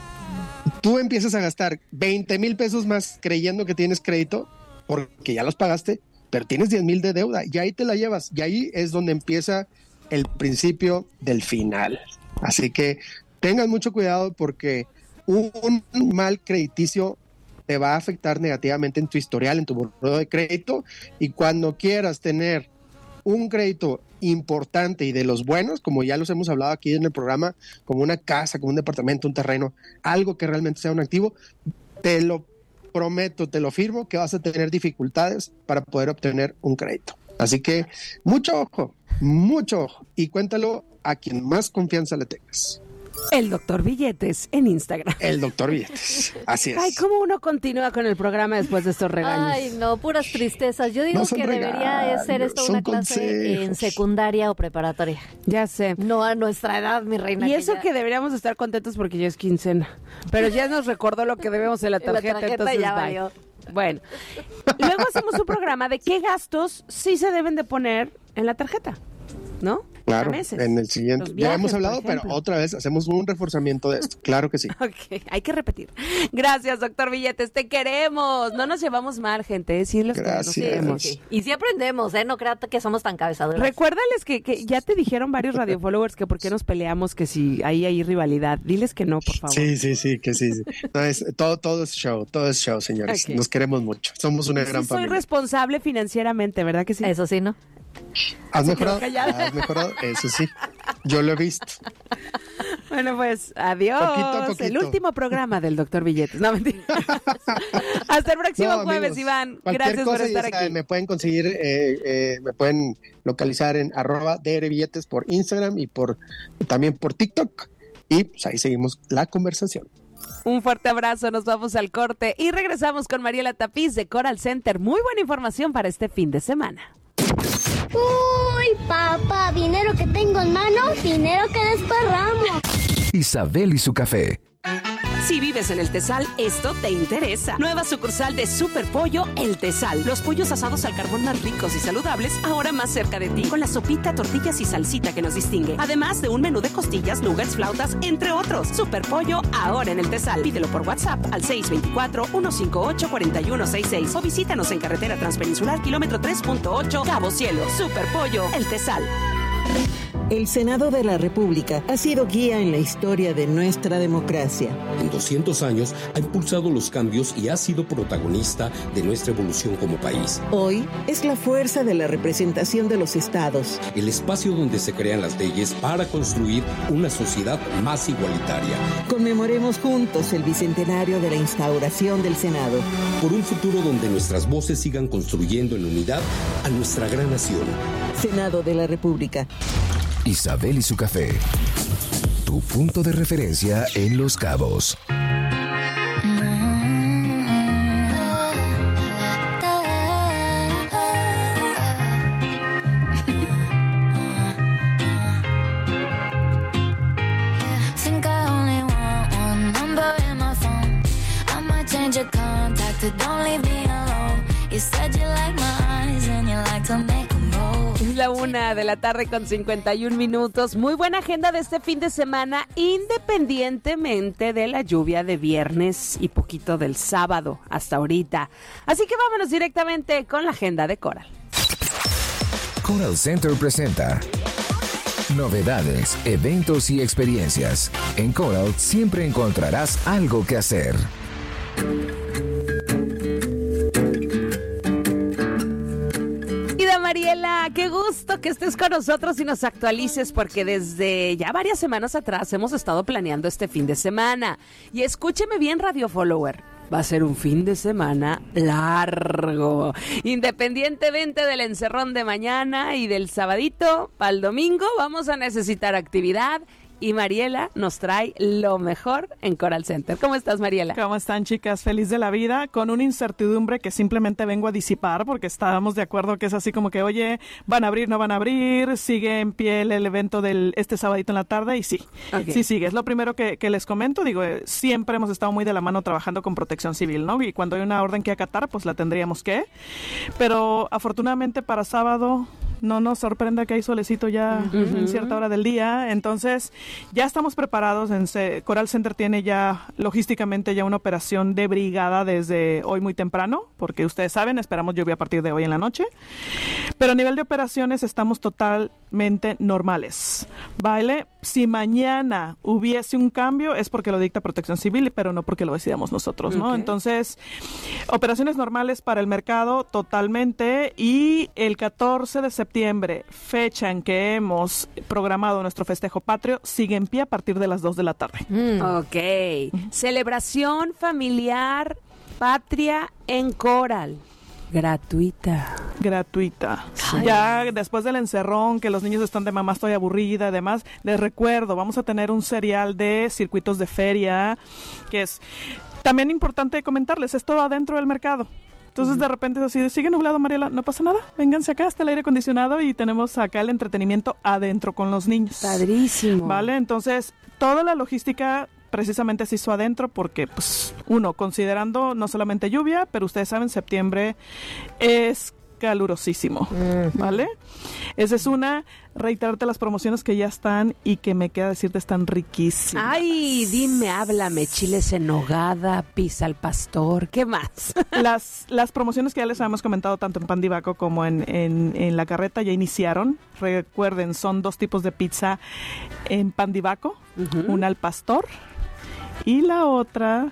Tú empiezas a gastar veinte mil pesos más creyendo que tienes crédito porque ya los pagaste, pero tienes diez mil de deuda y ahí te la llevas. Y ahí es donde empieza el principio del final. Así que tengan mucho cuidado porque un mal crediticio te va a afectar negativamente en tu historial, en tu buró de crédito, y cuando quieras tener un crédito importante y de los buenos, como ya los hemos hablado aquí en el programa, como una casa, como un departamento, un terreno, algo que realmente sea un activo, te lo prometo, te lo firmo, que vas a tener dificultades para poder obtener un crédito. Así que mucho ojo, mucho ojo, y cuéntalo a quien más confianza le tengas. El Doctor Billetes en Instagram. El Doctor Billetes, así es. Ay, ¿cómo uno continúa con el programa después de estos regaños? Ay, no, puras tristezas. Yo digo No que son debería regalos, ser esto son una clase consejos. en secundaria o preparatoria. Ya sé. No a nuestra edad, mi reina. Y eso ya- que deberíamos estar contentos porque ya es quincena. Pero ya nos recordó lo que debemos en la En la tarjeta, tarjeta entonces ya bye. valió. Bueno, luego hacemos un programa de qué gastos sí se deben de poner en la tarjeta, ¿no? Claro, A meses. en el siguiente. Los ya viajes, hemos hablado, por pero ejemplo. otra vez hacemos un reforzamiento de esto. Claro que sí. Ok, hay que repetir. Gracias, doctor Billetes, te queremos. No nos llevamos mal, gente, ¿eh? Sí, los Gracias. conocemos. Sí. Y sí aprendemos, ¿eh? No crean que somos tan cabezaduras. Recuérdales que, que ya te dijeron varios radio followers que por qué nos peleamos, que si ahí hay rivalidad. Diles que no, por favor. Sí, sí, sí, que sí. sí. No, es, todo, todo es show, todo es show, señores. Ok. Nos queremos mucho. Somos una Sí gran soy familia. responsable financieramente, ¿verdad que sí? Eso sí, ¿no? ¿Has Se mejorado? quedó callada. ¿Has mejorado? Eso sí. Yo lo he visto. Bueno, pues, adiós. Poquito a poquito. El último programa del doctor Billetes. No, mentira. Hasta el próximo No, jueves, amigos, Iván. cualquier Gracias por cosa, ya estar saben, aquí. me pueden conseguir, eh, eh, me pueden localizar en arroba drbilletes por Instagram y por también por TikTok. Y pues ahí seguimos la conversación. Un fuerte abrazo, nos vamos al corte y regresamos con Mariela Tapiz de Coral Center. Muy buena información para este fin de semana. Uy, papá, dinero que tengo en mano, dinero que desparramo. Isabel y su café. Si vives en el Tesal, esto te interesa. Nueva sucursal de Super Pollo El Tesal. Los pollos asados al carbón más ricos y saludables, ahora más cerca de ti, con la sopita, tortillas y salsita que nos distingue. Además de un menú de costillas, nuggets, flautas, entre otros. Super Pollo, ahora en el Tesal. Pídelo por WhatsApp al seis dos cuatro, uno cinco ocho, cuatro uno seis seis o visítanos en carretera transpeninsular, kilómetro tres punto ocho, Cabo Cielo. Super Pollo El Tesal. El Senado de la República ha sido guía en la historia de nuestra democracia. En doscientos años ha impulsado los cambios y ha sido protagonista de nuestra evolución como país. Hoy es la fuerza de la representación de los estados. El espacio donde se crean las leyes para construir una sociedad más igualitaria. Conmemoremos juntos el bicentenario de la instauración del Senado. Por un futuro donde nuestras voces sigan construyendo en unidad a nuestra gran nación. Senado de la República. Isabel y su café. Tu punto de referencia en Los Cabos. Think I only want one number in my phone. I might change your contact, but don't leave me alone. You said you like my eyes and you like to make them roll. Es la una de la tarde con cincuenta y un minutos. Muy buena agenda de este fin de semana, independientemente de la lluvia de viernes y poquito del sábado hasta ahorita. Así que vámonos directamente con la agenda de Coral. Coral Center presenta novedades, eventos y experiencias. En Coral siempre encontrarás algo que hacer. Querida Mariela, qué gusto que estés con nosotros y nos actualices porque desde ya varias semanas atrás hemos estado planeando este fin de semana. Y escúcheme bien, Radio Follower. Va a ser un fin de semana largo. Independientemente del encerrón de mañana y del sabadito, para el domingo vamos a necesitar actividad. Y Mariela nos trae lo mejor en Coral Center. ¿Cómo estás, Mariela? ¿Cómo están, chicas? Feliz de la vida, con una incertidumbre que simplemente vengo a disipar porque estábamos de acuerdo que es así como que, oye, ¿van a abrir, no van a abrir? ¿Sigue en pie el evento del este sabadito en la tarde? Y sí, Okay. sí sigue. Es lo primero que, que les comento. Digo, eh, siempre hemos estado muy de la mano trabajando con Protección Civil, ¿no? Y cuando hay una orden que acatar, pues la tendríamos que. Pero afortunadamente para sábado no nos sorprenda que hay solecito ya Uh-huh. en cierta hora del día. Entonces, ya estamos preparados. En C- Coral Center tiene ya logísticamente ya una operación de brigada desde hoy muy temprano, porque ustedes saben, esperamos lluvia a partir de hoy en la noche. Pero a nivel de operaciones estamos totalmente normales. ¿Vale? Si mañana hubiese un cambio es porque lo dicta Protección Civil, pero no porque lo decidamos nosotros, ¿no? Ok. Entonces, operaciones normales para el mercado totalmente, y el catorce de septiembre, fecha en que hemos programado nuestro festejo patrio, sigue en pie a partir de las dos de la tarde. Ok. Celebración familiar patria en Coral. Gratuita. Gratuita. Sí. Ya después del encerrón, que los niños están de mamá, estoy aburrida, además, les recuerdo, vamos a tener un serial de circuitos de feria, que es también importante comentarles, es todo adentro del mercado. Entonces, de repente, así, sigue nublado, Mariela, no pasa nada, vénganse acá, está el aire acondicionado y tenemos acá el entretenimiento adentro con los niños. Padrísimo. ¿Vale? Entonces, toda la logística precisamente se hizo adentro porque, pues, uno, considerando no solamente lluvia, pero ustedes saben, septiembre es calurosísimo, ¿vale? Esa es una, reiterarte las promociones que ya están y que me queda decirte están riquísimas. Ay, dime, háblame, chiles en nogada, pizza al pastor, ¿qué más? Las, las promociones que ya les habíamos comentado tanto en Pan Di Bacco como en, en, en La Carreta ya iniciaron. Recuerden, son dos tipos de pizza en Pan Di Bacco, uh-huh. Una al pastor y la otra,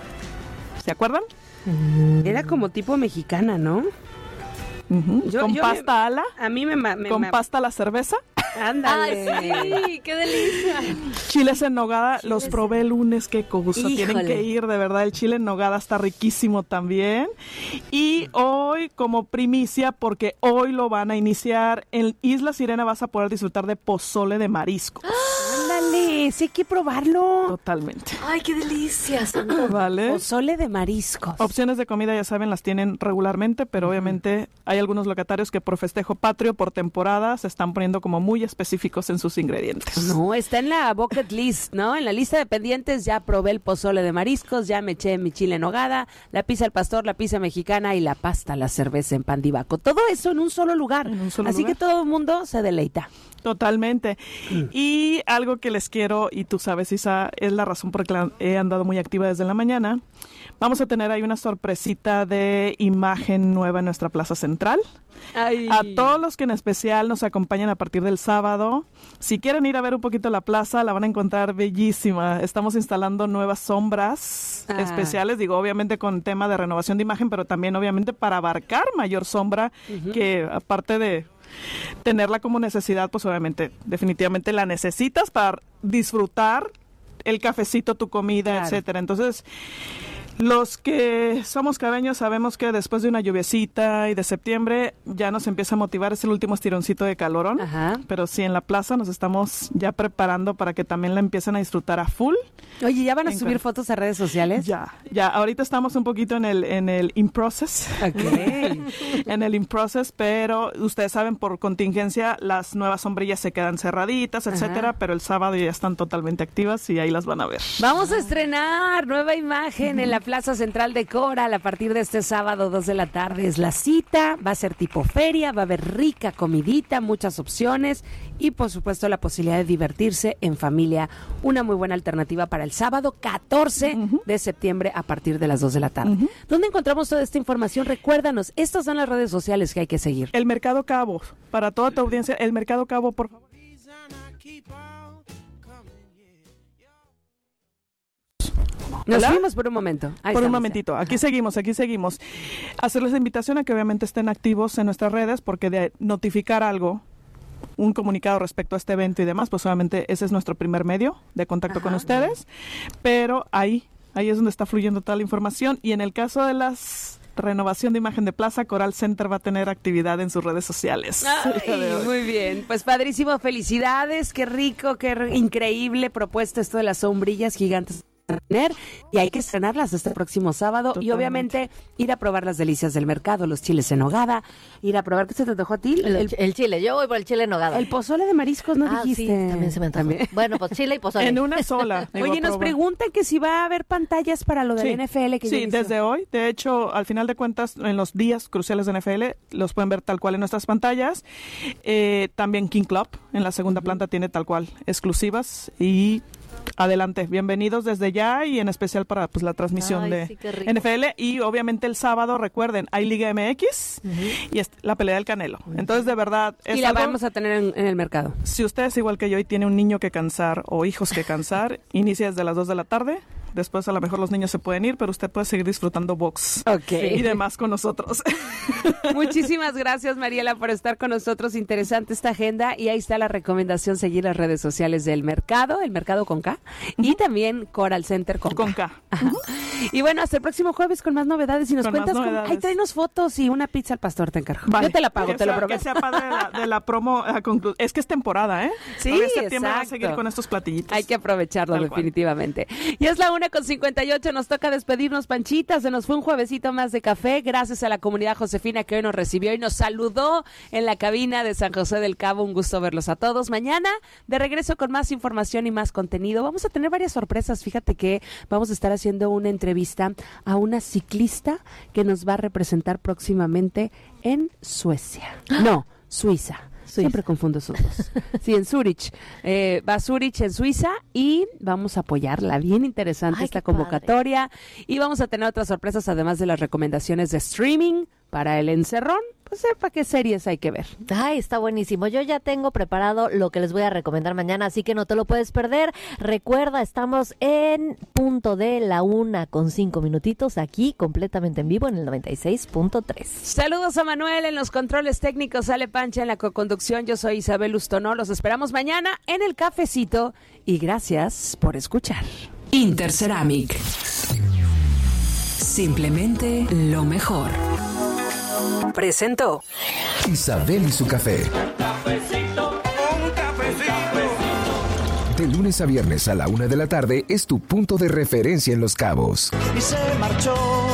¿se acuerdan? Era como tipo mexicana, ¿no? Uh-huh. Yo, con yo pasta me, ala. A mí me... me con me, pasta a la cerveza. Ándale. Ay, sí, qué delicia. Chiles en nogada, Chiles los probé el lunes, qué cosa. Híjole. Tienen que ir, de verdad, el chile en nogada está riquísimo también. Y hoy, como primicia, porque hoy lo van a iniciar, en Isla Sirena vas a poder disfrutar de pozole de mariscos. Ándale, sí hay que probarlo. Totalmente. Ay, qué delicia. Vale. Pozole de mariscos. Opciones de comida, ya saben, las tienen regularmente, pero uh-huh. obviamente hay algunos locatarios que por festejo patrio, por temporada, se están poniendo como muy específicos en sus ingredientes. No, está en la bucket list, ¿no? En la lista de pendientes ya probé el pozole de mariscos, ya me eché mi chile en nogada, la pizza al pastor, la pizza mexicana y la pasta, la cerveza en Pan Di Bacco. Todo eso en un solo lugar. En un solo Así lugar. que todo el mundo se deleita. Totalmente. Mm. Y algo que les quiero, y tú sabes, Isa, es la razón por la que he andado muy activa desde la mañana. Vamos a tener ahí una sorpresita de imagen nueva en nuestra plaza central. Ay. A todos los que en especial nos acompañan a partir del sábado, si quieren ir a ver un poquito la plaza, la van a encontrar bellísima. Estamos instalando nuevas sombras ah. especiales, digo, obviamente con tema de renovación de imagen, pero también obviamente para abarcar mayor sombra, uh-huh. que aparte de tenerla como necesidad, pues obviamente definitivamente la necesitas para disfrutar el cafecito, tu comida, claro. etcétera. Entonces, los que somos cabeños sabemos que después de una lluviecita y de septiembre ya nos empieza a motivar, es el último estironcito de calorón. Ajá. Pero sí, en la plaza nos estamos ya preparando para que también la empiecen a disfrutar a full. Oye, ¿ya van a en subir fotos a redes sociales? Ya, ya. Ahorita estamos un poquito en el en el in process. Okay. En el in process, pero ustedes saben, por contingencia, las nuevas sombrillas se quedan cerraditas, etcétera, Ajá. pero el sábado ya están totalmente activas y ahí las van a ver. Vamos a estrenar nueva imagen en la Plaza Central de Coral a partir de este sábado, dos de la tarde. Es la cita, va a ser tipo feria, va a haber rica comidita, muchas opciones y por supuesto la posibilidad de divertirse en familia. Una muy buena alternativa para el sábado catorce uh-huh. de septiembre a partir de las dos de la tarde. Uh-huh. ¿Dónde encontramos toda esta información? Recuérdanos, estas son las redes sociales que hay que seguir. El Mercado Cabo, para toda tu audiencia, el Mercado Cabo, por favor. Nos ¿Hola? fuimos por un momento. Ahí por un estamos, momentito. ya. Aquí seguimos, aquí seguimos. Hacerles la invitación a que obviamente estén activos en nuestras redes, porque de notificar algo, un comunicado respecto a este evento y demás, pues obviamente ese es nuestro primer medio de contacto Ajá. con ustedes. Pero ahí, ahí es donde está fluyendo toda la información. Y en el caso de las renovación de imagen de plaza, Coral Center va a tener actividad en sus redes sociales. Ay, muy bien, pues padrísimo, felicidades, qué rico, qué r- increíble propuesta esto de las sombrillas gigantes tener y hay que estrenarlas este próximo sábado. Totalmente. Y obviamente ir a probar las delicias del mercado, los chiles en nogada, ir a probar, ¿qué se te antojó a ti? El, el, el chile, yo voy por el chile en nogada. El pozole de mariscos, ¿no ah, dijiste? Sí, también se me antojó. ¿También? Bueno, pues chile y pozole. En una sola. Oye, nos preguntan que si va a haber pantallas para lo del sí. N F L. Que sí, desde hoy. De hecho, al final de cuentas, en los días cruciales de N F L, los pueden ver tal cual en nuestras pantallas. Eh, también King Club, en la segunda uh-huh. planta, tiene tal cual exclusivas y... Adelante, bienvenidos desde ya y en especial para pues la transmisión Ay, de sí, N F L y obviamente el sábado, recuerden, hay Liga M X uh-huh. y es la pelea del Canelo. Entonces, de verdad... Es y la algo, vamos a tener en, en el mercado. Si usted es igual que yo y tiene un niño que cansar o hijos que cansar, inicia desde las dos de la tarde. Después a lo mejor los niños se pueden ir, pero usted puede seguir disfrutando box okay. y demás con nosotros. Muchísimas gracias, Mariela, por estar con nosotros. Interesante esta agenda y ahí está la recomendación, seguir las redes sociales del mercado, el mercado con K, uh-huh. y también Coral Center con, con K. K. Uh-huh. Y bueno, hasta el próximo jueves con más novedades y nos Con cuentas más cómo... novedades. Ay, tráenos fotos y una pizza al pastor, te encargo. Vale. Yo te la pago, Que te lo sea- prometo. Que sea padre de la, de la promo. a conclu- Es que es temporada, ¿eh? Sí, Todavía septiembre va a exacto. seguir con estos platillitos. Hay que aprovecharlo Tal cual. definitivamente. Y es la una con cincuenta y ocho, nos toca despedirnos, Panchita. Se nos fue un juevesito más de café. Gracias a la comunidad josefina que hoy nos recibió y nos saludó en la cabina de San José del Cabo. Un gusto verlos a todos. Mañana de regreso con más información y más contenido. Vamos a tener varias sorpresas. Fíjate que vamos a estar haciendo una entrevista a una ciclista que nos va a representar próximamente en Suecia. No, Suiza. Siempre confundo esos dos. Sí, en Zurich. Eh, va a Zurich en Suiza y vamos a apoyarla. Bien interesante Ay, esta qué padre. convocatoria. Y vamos a tener otras sorpresas, además de las recomendaciones de streaming para el encerrón. Pues sepa qué series hay que ver. Ay, está buenísimo. Yo ya tengo preparado lo que les voy a recomendar mañana, así que no te lo puedes perder. Recuerda, estamos en punto de la una con cinco minutitos aquí, completamente en vivo en el noventa y seis punto tres. Saludos a Manuel en los controles técnicos, sale Pancha en la coconducción. Yo soy Isabel Ustonó. Los esperamos mañana en el cafecito y gracias por escuchar. Interceramic. Simplemente lo mejor. Presentó Isabel y su café. De lunes a viernes a la una de la tarde es tu punto de referencia en Los Cabos. Y se marchó,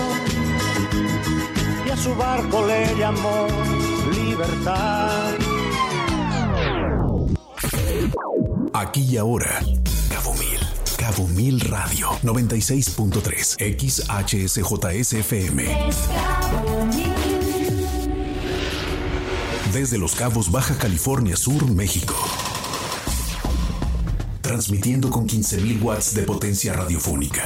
y a su barco le llamó libertad. Aquí y ahora, Cabo Mil. Cabo Mil Radio, noventa y seis punto tres, X H S J S F M. Desde Los Cabos, Baja California Sur, México. Transmitiendo con quince mil watts de potencia radiofónica.